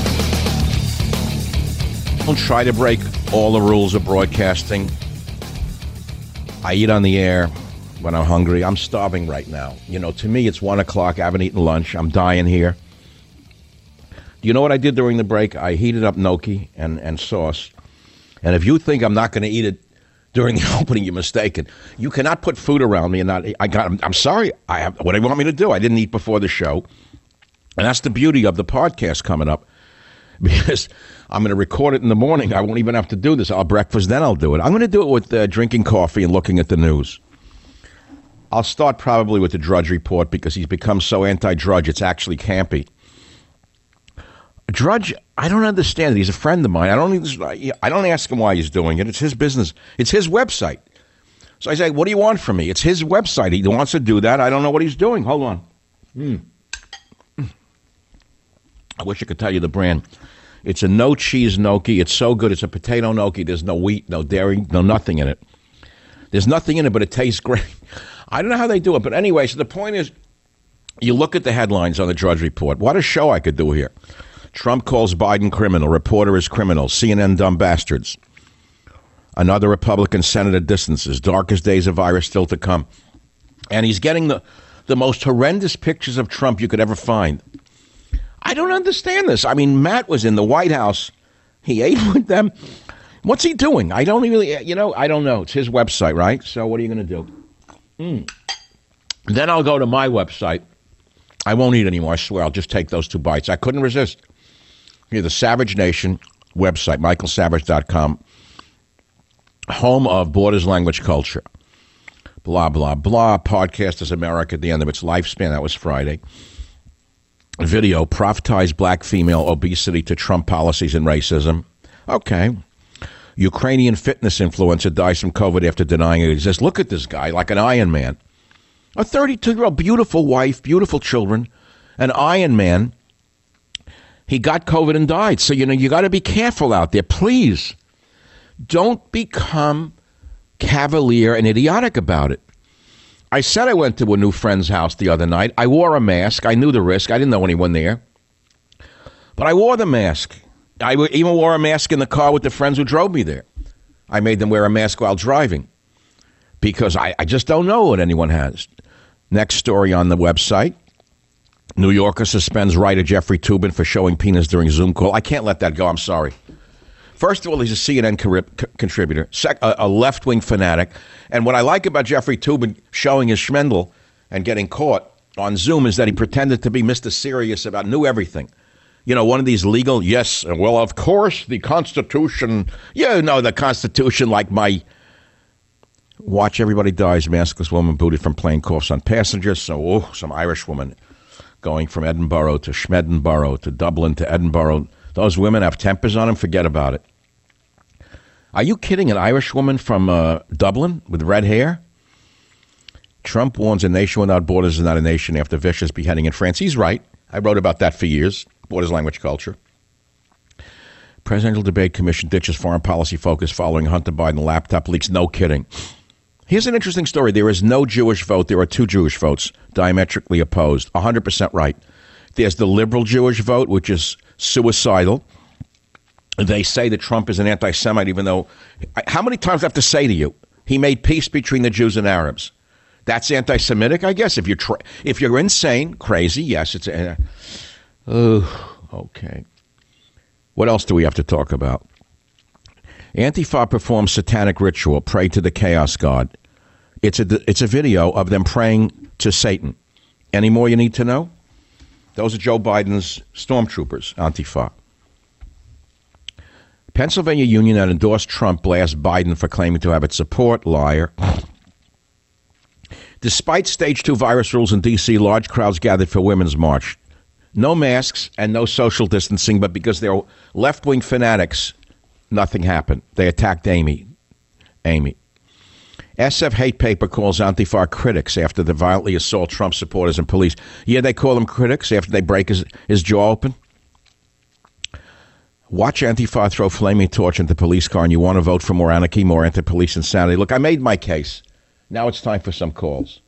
Don't try to break all the rules of broadcasting. I eat on the air when I'm hungry. I'm starving right now. You know, to me, it's 1 o'clock. I haven't eaten lunch. I'm dying here. Do you know what I did during the break? I heated up gnocchi and sauce. And if you think I'm not going to eat it during the opening, you're mistaken. You cannot put food around me and not. I'm sorry. What do you want me to do? I didn't eat before the show. And that's the beauty of the podcast coming up. Because I'm going to record it in the morning. I won't even have to do this. I'll breakfast, then I'll do it. I'm going to do it with drinking coffee and looking at the news. I'll start probably with the Drudge Report because he's become so anti-Drudge, it's actually campy. Drudge, I don't understand it. He's a friend of mine. I don't ask him why he's doing it. It's his business. It's his website. So I say, what do you want from me? It's his website. He wants to do that. I don't know what he's doing. Hold on. I wish I could tell you the brand. It's a no-cheese gnocchi. It's so good. It's a potato gnocchi. There's no wheat, no dairy, no nothing in it. There's nothing in it, but it tastes great. I don't know how they do it. But anyway, so the point is, you look at the headlines on the Drudge Report. What a show I could do here. Trump calls Biden criminal. Reporter is criminal. CNN dumb bastards. Another Republican senator distances. Darkest days of virus still to come. And he's getting the most horrendous pictures of Trump you could ever find. I don't understand this. I mean, Matt was in the White House. He ate with them. What's he doing? I don't really, I don't know. It's his website, right? So what are you going to do? Then I'll go to my website. I won't eat anymore. I swear. I'll just take those 2 bites. I couldn't resist. Here, the Savage Nation website, michaelsavage.com, home of Borders, language, culture. Blah, blah, blah. Podcast is America at the end of its lifespan. That was Friday. Video, Prof ties black female obesity to Trump policies and racism. Okay. Ukrainian fitness influencer dies from COVID after denying it exists. Look at this guy, like an Iron Man. A 32-year-old, beautiful wife, beautiful children, an Iron Man. He got COVID and died. So, you got to be careful out there. Please don't become cavalier and idiotic about it. I said I went to a new friend's house the other night. I wore a mask. I knew the risk. I didn't know anyone there. But I wore the mask. I even wore a mask in the car with the friends who drove me there. I made them wear a mask while driving because I just don't know what anyone has. Next story on the website. New Yorker suspends writer Jeffrey Toobin for showing penis during Zoom call. I can't let that go. I'm sorry. First of all, he's a CNN contributor, a left-wing fanatic. And what I like about Jeffrey Toobin showing his schmendel and getting caught on Zoom is that he pretended to be Mr. Serious about knew everything. One of these legal, yes, well, of course, the Constitution, the Constitution like my watch everybody dies, maskless woman booted from plane coughs on passengers. So, some Irish woman going from Edinburgh to Schmedinburgh to Dublin to Edinburgh. Those women have tempers on them. Forget about it. Are you kidding? An Irish woman from Dublin with red hair? Trump warns a nation without borders is not a nation after vicious beheading in France. He's right. I wrote about that for years. Borders, language, culture. Presidential Debate Commission ditches foreign policy focus following Hunter Biden laptop leaks. No kidding. Here's an interesting story. There is no Jewish vote. There are two Jewish votes diametrically opposed. 100% right. There's the liberal Jewish vote, which is suicidal. They say that Trump is an anti-Semite, even though... How many times do I have to say to you, he made peace between the Jews and Arabs? That's anti-Semitic, I guess. If you're insane, crazy, yes, it's... okay. What else do we have to talk about? Antifa performs satanic ritual, pray to the chaos god. It's a video of them praying to Satan. Any more you need to know? Those are Joe Biden's stormtroopers, Antifa. Pennsylvania union that endorsed Trump blasts Biden for claiming to have its support. Liar. Despite stage 2 virus rules in D.C., large crowds gathered for Women's March. No masks and no social distancing, but because they're left-wing fanatics, nothing happened. They attacked Amy. SF hate paper calls Antifa critics after they violently assault Trump supporters and police. Yeah, they call them critics after they break his jaw open. Watch Antifa throw flaming torch into police car, and you want to vote for more anarchy, more anti-police insanity. Look, I made my case. Now it's time for some calls.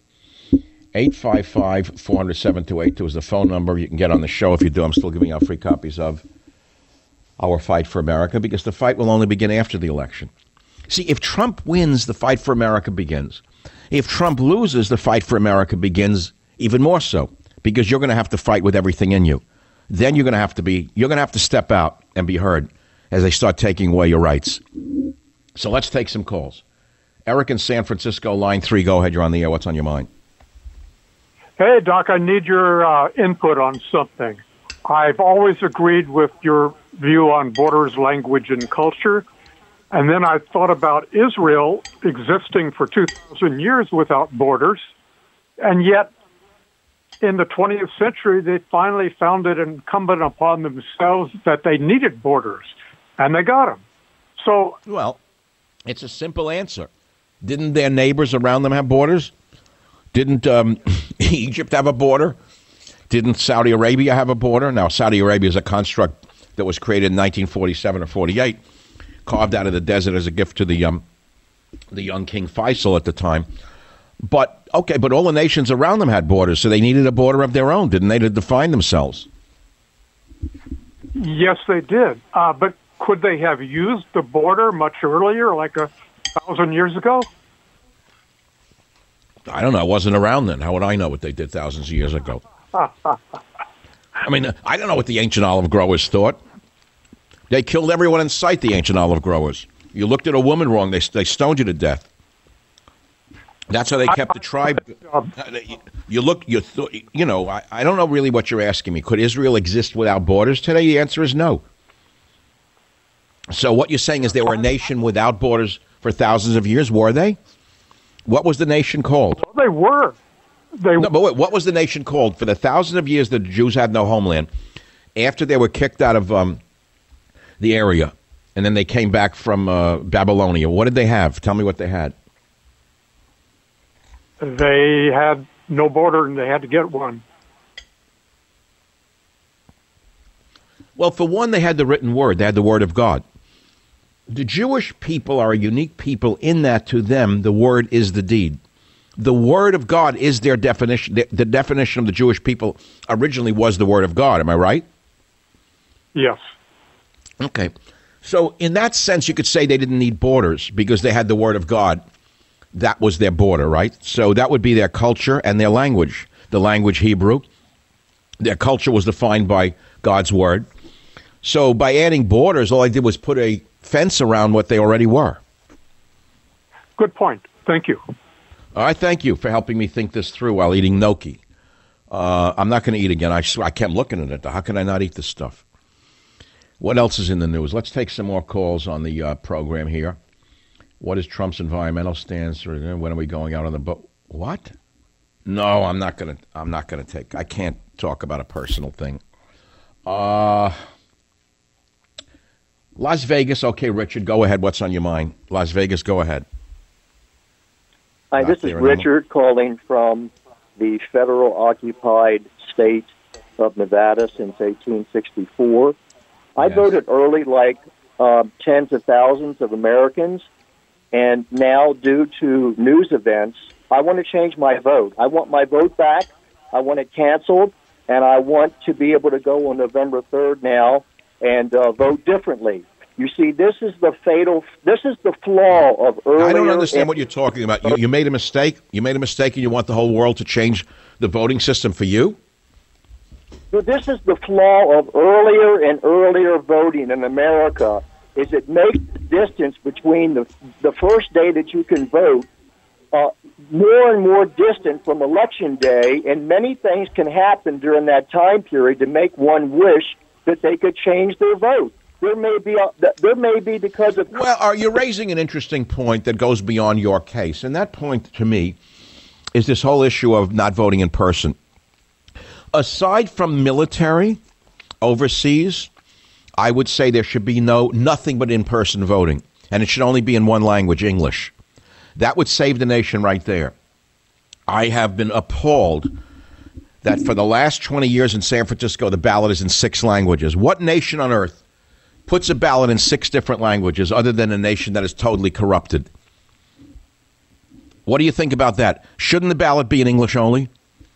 855-400-7282 is the phone number. You can get on the show. If you do, I'm still giving out free copies of Our Fight for America, because the fight will only begin after the election. See, if Trump wins, the fight for America begins. If Trump loses, the fight for America begins even more so, because you're going to have to fight with everything in you. Then you're going to have to step out and be heard as they start taking away your rights. So let's take some calls. Eric in San Francisco, line 3. Go ahead. You're on the air. What's on your mind? Hey, Doc, I need your input on something. I've always agreed with your view on borders, language, and culture. And then I thought about Israel existing for 2,000 years without borders. And yet, in the 20th century, they finally found it incumbent upon themselves that they needed borders. And they got them. So, well, it's a simple answer. Didn't their neighbors around them have borders? Didn't Egypt have a border? Didn't Saudi Arabia have a border? Now, Saudi Arabia is a construct that was created in 1947 or 48, carved out of the desert as a gift to the young King Faisal at the time. But, okay, but all the nations around them had borders, so they needed a border of their own, didn't they, to define themselves? Yes, they did. But could they have used the border much earlier, like 1,000 years ago? I don't know. I wasn't around then. How would I know what they did thousands of years ago? I mean, I don't know what the ancient olive growers thought. They killed everyone in sight, the ancient olive growers. You looked at a woman wrong, they stoned you to death. That's how they kept the tribe. I don't know really what you're asking me. Could Israel exist without borders today? The answer is no. So what you're saying is they were a nation without borders for thousands of years, were they? What was the nation called? Well, they were. No, but wait, what was the nation called? For the thousands of years, the Jews had no homeland. After they were kicked out of the area, and then they came back from Babylonia, what did they have? Tell me what they had. They had no border, and they had to get one. Well, for one, they had the written word. They had the word of God. The Jewish people are a unique people in that to them, the word is the deed. The word of God is their definition. The definition of the Jewish people originally was the word of God. Am I right? Yes. Okay. So in that sense, you could say they didn't need borders because they had the word of God. That was their border, right? So that would be their culture and their language. The language Hebrew. Their culture was defined by God's word. So by adding borders, all I did was put a fence around what they already were. Good point. Thank you. All right, thank you for helping me think this through while eating gnocchi. I'm not going to eat again. I kept looking at it. How can I not eat this stuff? What else is in the news? Let's take some more calls on the program here. What is Trump's environmental stance? When are we going out on the boat? What? No, I'm not going to take. I can't talk about a personal thing. Las Vegas. Okay, Richard, go ahead. What's on your mind? Las Vegas, go ahead. Hi, this is Richard calling from the federal occupied state of Nevada since 1864. I voted early like tens of thousands of Americans, and now due to news events, I want to change my vote. I want my vote back. I want it canceled, and I want to be able to go on November 3rd now and vote differently. You see, this is the flaw of earlier... I don't understand what you're talking about. You made a mistake? You made a mistake and you want the whole world to change the voting system for you? So this is the flaw of earlier and earlier voting in America, is it makes the distance between the first day that you can vote more and more distant from Election Day, and many things can happen during that time period to make one wish that they could change their vote. There may be because of... Well, you're raising an interesting point that goes beyond your case, and that point to me is this whole issue of not voting in person. Aside from military overseas, I would say there should be nothing but in-person voting, and it should only be in one language, English. That would save the nation right there. I have been appalled that for the last 20 years in San Francisco, the ballot is in 6 languages. What nation on earth puts a ballot in 6 different languages other than a nation that is totally corrupted? What do you think about that? Shouldn't the ballot be in English only?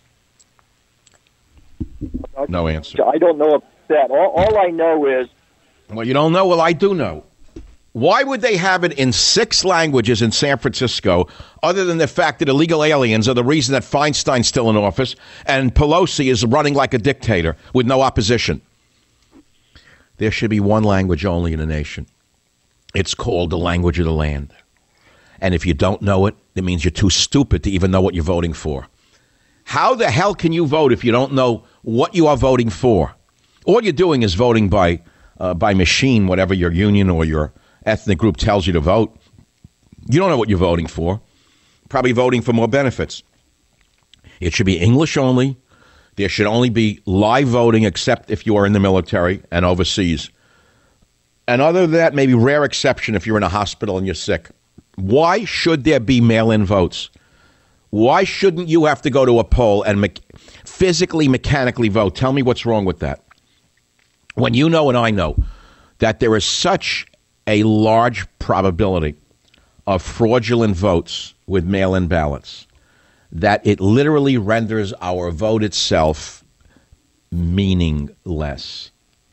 No answer. I don't know about that. All I know is... Well, you don't know? Well, I do know. Why would they have it in 6 languages in San Francisco other than the fact that illegal aliens are the reason that Feinstein's still in office and Pelosi is running like a dictator with no opposition? There should be one language only in a nation. It's called the language of the land. And if you don't know it, it means you're too stupid to even know what you're voting for. How the hell can you vote if you don't know what you are voting for? All you're doing is voting by machine, whatever your union or your ethnic group tells you to vote. You don't know what you're voting for. Probably voting for more benefits. It should be English only. There should only be live voting except if you are in the military and overseas. And other than that, maybe rare exception if you're in a hospital and you're sick. Why should there be mail-in votes? Why shouldn't you have to go to a poll and physically, mechanically vote? Tell me what's wrong with that. When you know and I know that there is such a large probability of fraudulent votes with mail-in ballots that it literally renders our vote itself meaningless.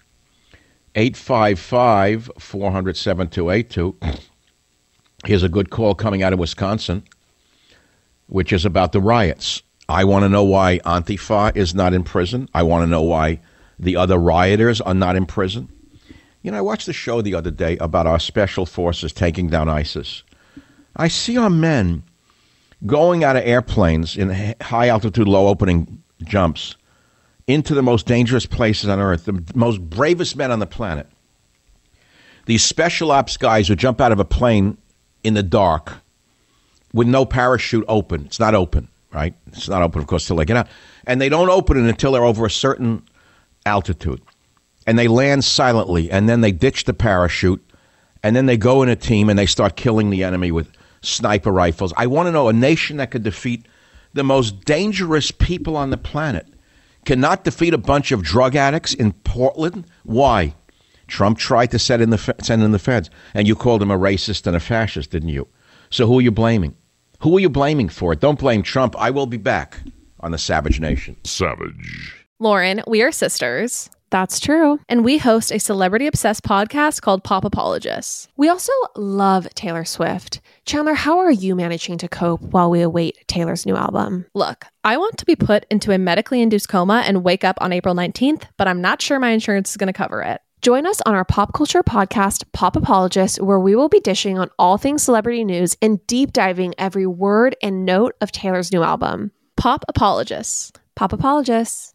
855-400-7282. Here's a good call coming out of Wisconsin, which is about the riots. I want to know why Antifa is not in prison. I want to know why the other rioters are not in prison. You know, I watched the show the other day about our special forces taking down ISIS. I see our men going out of airplanes in high altitude, low opening jumps into the most dangerous places on earth, the most bravest men on the planet. These special ops guys who jump out of a plane in the dark with no parachute open. It's not open, right? It's not open, of course, till they get out. And they don't open it until they're over a certain altitude. And they land silently, and then they ditch the parachute, and then they go in a team and they start killing the enemy with sniper rifles. I want to know, a nation that could defeat the most dangerous people on the planet cannot defeat a bunch of drug addicts in Portland? Why? Trump tried to send in the feds, and you called him a racist and a fascist, didn't you? So who are you blaming? Who are you blaming for it? Don't blame Trump. I will be back on the Savage Nation. Savage. Lauren, we are sisters. That's true. And we host a celebrity-obsessed podcast called Pop Apologists. We also love Taylor Swift. Chandler, how are you managing to cope while we await Taylor's new album? Look, I want to be put into a medically induced coma and wake up on April 19th, but I'm not sure my insurance is going to cover it. Join us on our pop culture podcast, Pop Apologists, where we will be dishing on all things celebrity news and deep diving every word and note of Taylor's new album. Pop Apologists. Pop Apologists.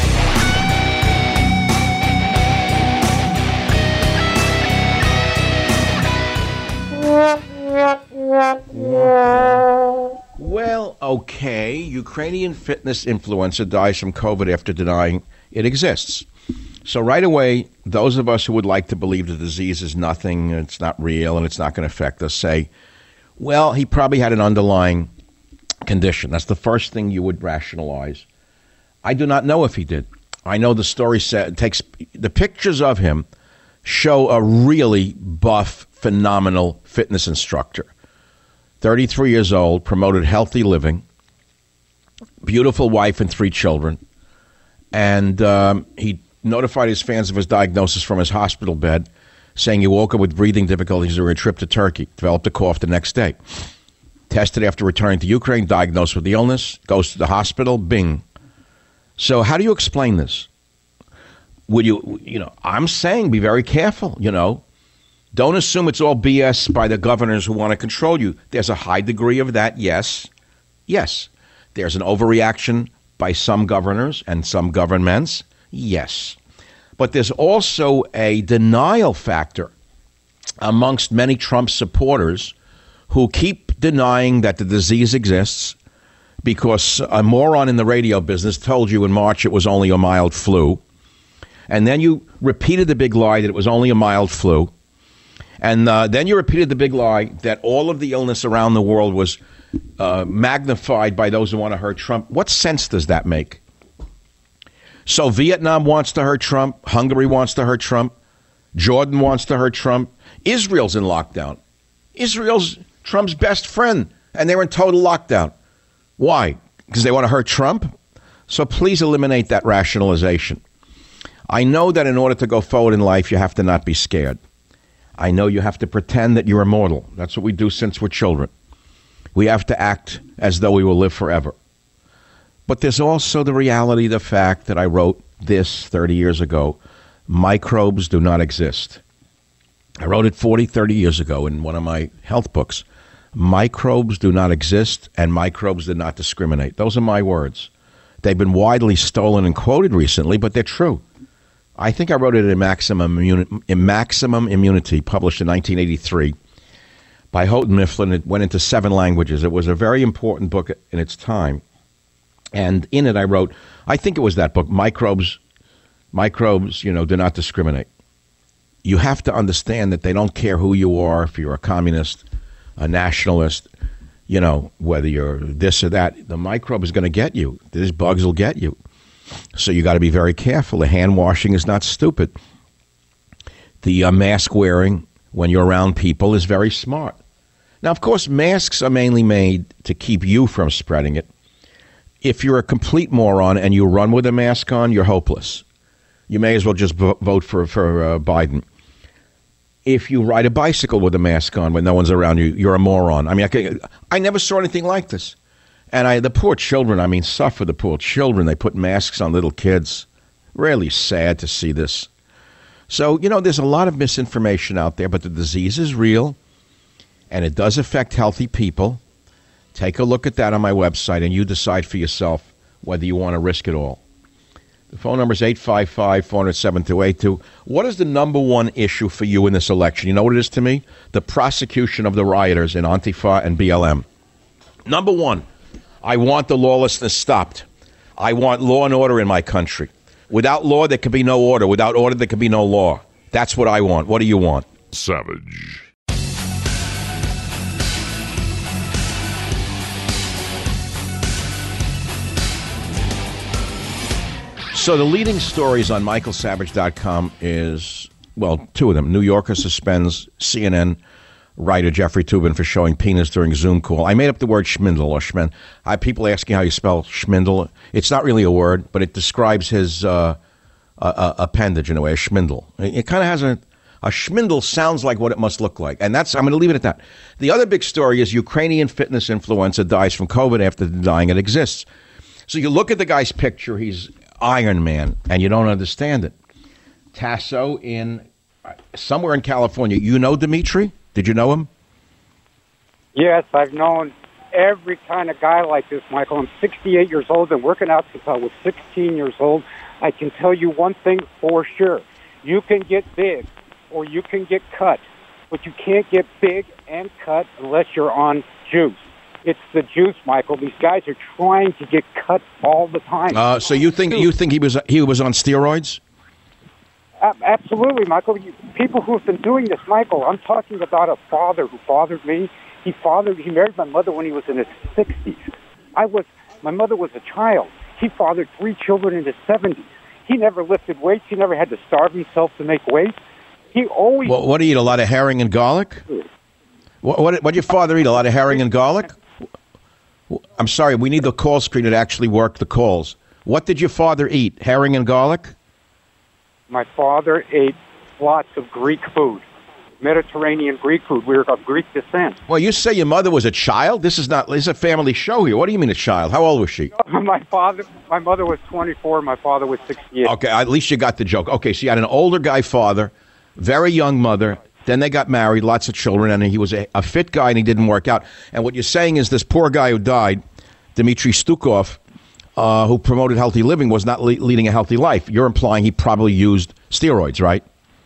Well, okay. Ukrainian fitness influencer dies from COVID after denying it exists. So right away, those of us who would like to believe the disease is nothing, it's not real, and it's not going to affect us say, well, he probably had an underlying condition. That's the first thing you would rationalize. I do not know if he did. I know the story takes the pictures of him show a really buff, phenomenal fitness instructor. 33 years old, promoted healthy living, beautiful wife and 3 children. And he notified his fans of his diagnosis from his hospital bed, saying he woke up with breathing difficulties during a trip to Turkey, developed a cough the next day. Tested after returning to Ukraine, diagnosed with the illness, goes to the hospital, bing. So how do you explain this? Would I'm saying be very careful, Don't assume it's all BS by the governors who want to control you. There's a high degree of that, yes. Yes. There's an overreaction by some governors and some governments, yes. But there's also a denial factor amongst many Trump supporters who keep denying that the disease exists because a moron in the radio business told you in March it was only a mild flu. And then you repeated the big lie that it was only a mild flu. And then you repeated the big lie that all of the illness around the world was magnified by those who want to hurt Trump. What sense does that make? So Vietnam wants to hurt Trump. Hungary wants to hurt Trump. Jordan wants to hurt Trump. Israel's in lockdown. Israel's Trump's best friend, and they're in total lockdown. Why? Because they want to hurt Trump? So please eliminate that rationalization. I know that in order to go forward in life, you have to not be scared. I know you have to pretend that you're immortal. That's what we do since we're children. We have to act as though we will live forever. But there's also the reality, the fact that I wrote this 30 years ago. Microbes do not exist. I wrote it 30 years ago in one of my health books. Microbes do not exist, and microbes do not discriminate. Those are my words. They've been widely stolen and quoted recently, but they're true. I think I wrote it in Maximum Immunity, published in 1983 by Houghton Mifflin. It went into 7 languages. It was a very important book in its time. And in it I wrote, I think it was that book, Microbes, do not discriminate. You have to understand that they don't care who you are, if you're a communist, a nationalist, whether you're this or that. The microbe is going to get you. These bugs will get you. So you got to be very careful. The hand washing is not stupid. The mask wearing when you're around people is very smart. Now, of course, masks are mainly made to keep you from spreading it. If you're a complete moron and you run with a mask on, you're hopeless. You may as well just vote for Biden. If you ride a bicycle with a mask on when no one's around you, you're a moron. I mean, I never saw anything like this. And the poor children, suffer the poor children. They put masks on little kids. Really sad to see this. So, there's a lot of misinformation out there, but the disease is real, and it does affect healthy people. Take a look at that on my website, and you decide for yourself whether you want to risk it all. The phone number is 855-400-7282. What is the number one issue for you in this election? You know what it is to me? The prosecution of the rioters in Antifa and BLM. Number one, I want the lawlessness stopped. I want law and order in my country. Without law, there can be no order. Without order, there can be no law. That's what I want. What do you want? Savage. So the leading stories on michaelsavage.com is, well, 2 of them. New Yorker suspends CNN writer Jeffrey Toobin for showing penis during Zoom call. I made up the word schmindel or schmen. I have people asking how you spell schmindel. It's not really a word, but it describes his appendage in a way, a schmindel. It kind of has a schmindel sounds like what it must look like. And I'm going to leave it at that. The other big story is Ukrainian fitness influencer dies from COVID after denying it exists. So you look at the guy's picture, he's Iron Man, and you don't understand it. Tasso in somewhere in California. You know Dimitri? Did you know him? Yes, I've known every kind of guy like this, Michael. I'm 68 years old and working out since I was 16 years old. I can tell you one thing for sure. You can get big or you can get cut, but you can't get big and cut unless you're on juice. It's the juice, Michael. These guys are trying to get cut all the time. So you think he was on steroids? Absolutely, Michael. People who have been doing this, Michael. I'm talking about a father who fathered me. He married my mother when he was in his 60s. My mother was a child. He fathered 3 children in his 70s. He never lifted weights. He never had to starve himself to make weight. He always... What do you eat, a lot of herring and garlic? What did your father eat, a lot of herring and garlic? I'm sorry, we need the call screener to actually work the calls. What did your father eat, herring and garlic? My father ate lots of Greek food, Mediterranean Greek food. We were of Greek descent. Well, you say your mother was a child? This is a family show here. What do you mean a child? How old was she? My mother was 24. My father was 68. Okay, at least you got the joke. Okay, so you had an older guy father, very young mother. Then they got married, lots of children, and he was a fit guy, and he didn't work out. And what you're saying is this poor guy who died, Dmitry Stukov, who promoted healthy living, was not leading a healthy life. You're implying he probably used steroids, right?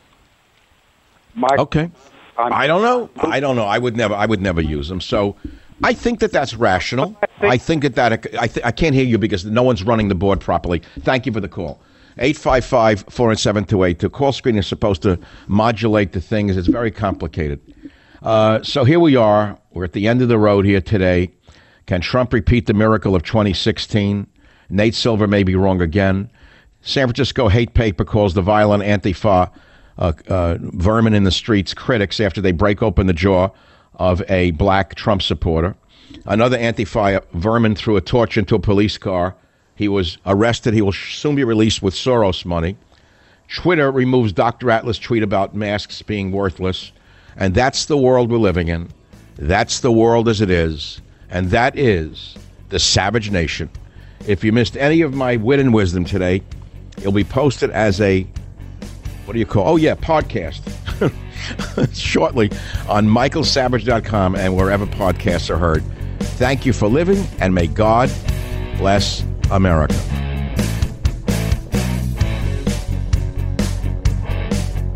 Okay. I don't know. I would never use them. So I think that's rational. I think I can't hear you because no one's running the board properly. Thank you for the call. 855-487-28. Call screen is supposed to modulate the things. It's very complicated. So here we are. We're at the end of the road here today. Can Trump repeat the miracle of 2016? Nate Silver may be wrong again. San Francisco hate paper calls the violent Antifa vermin in the streets critics after they break open the jaw of a black Trump supporter. Another Antifa vermin threw a torch into a police car. He was arrested. He will soon be released with Soros money. Twitter removes Dr. Atlas' tweet about masks being worthless. And that's the world we're living in. That's the world as it is. And that is the Savage Nation. If you missed any of my wit and wisdom today, it'll be posted as a, podcast. Shortly on michaelsavage.com and wherever podcasts are heard. Thank you for living, and may God bless America.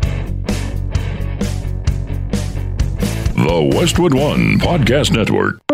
The Westwood One Podcast Network.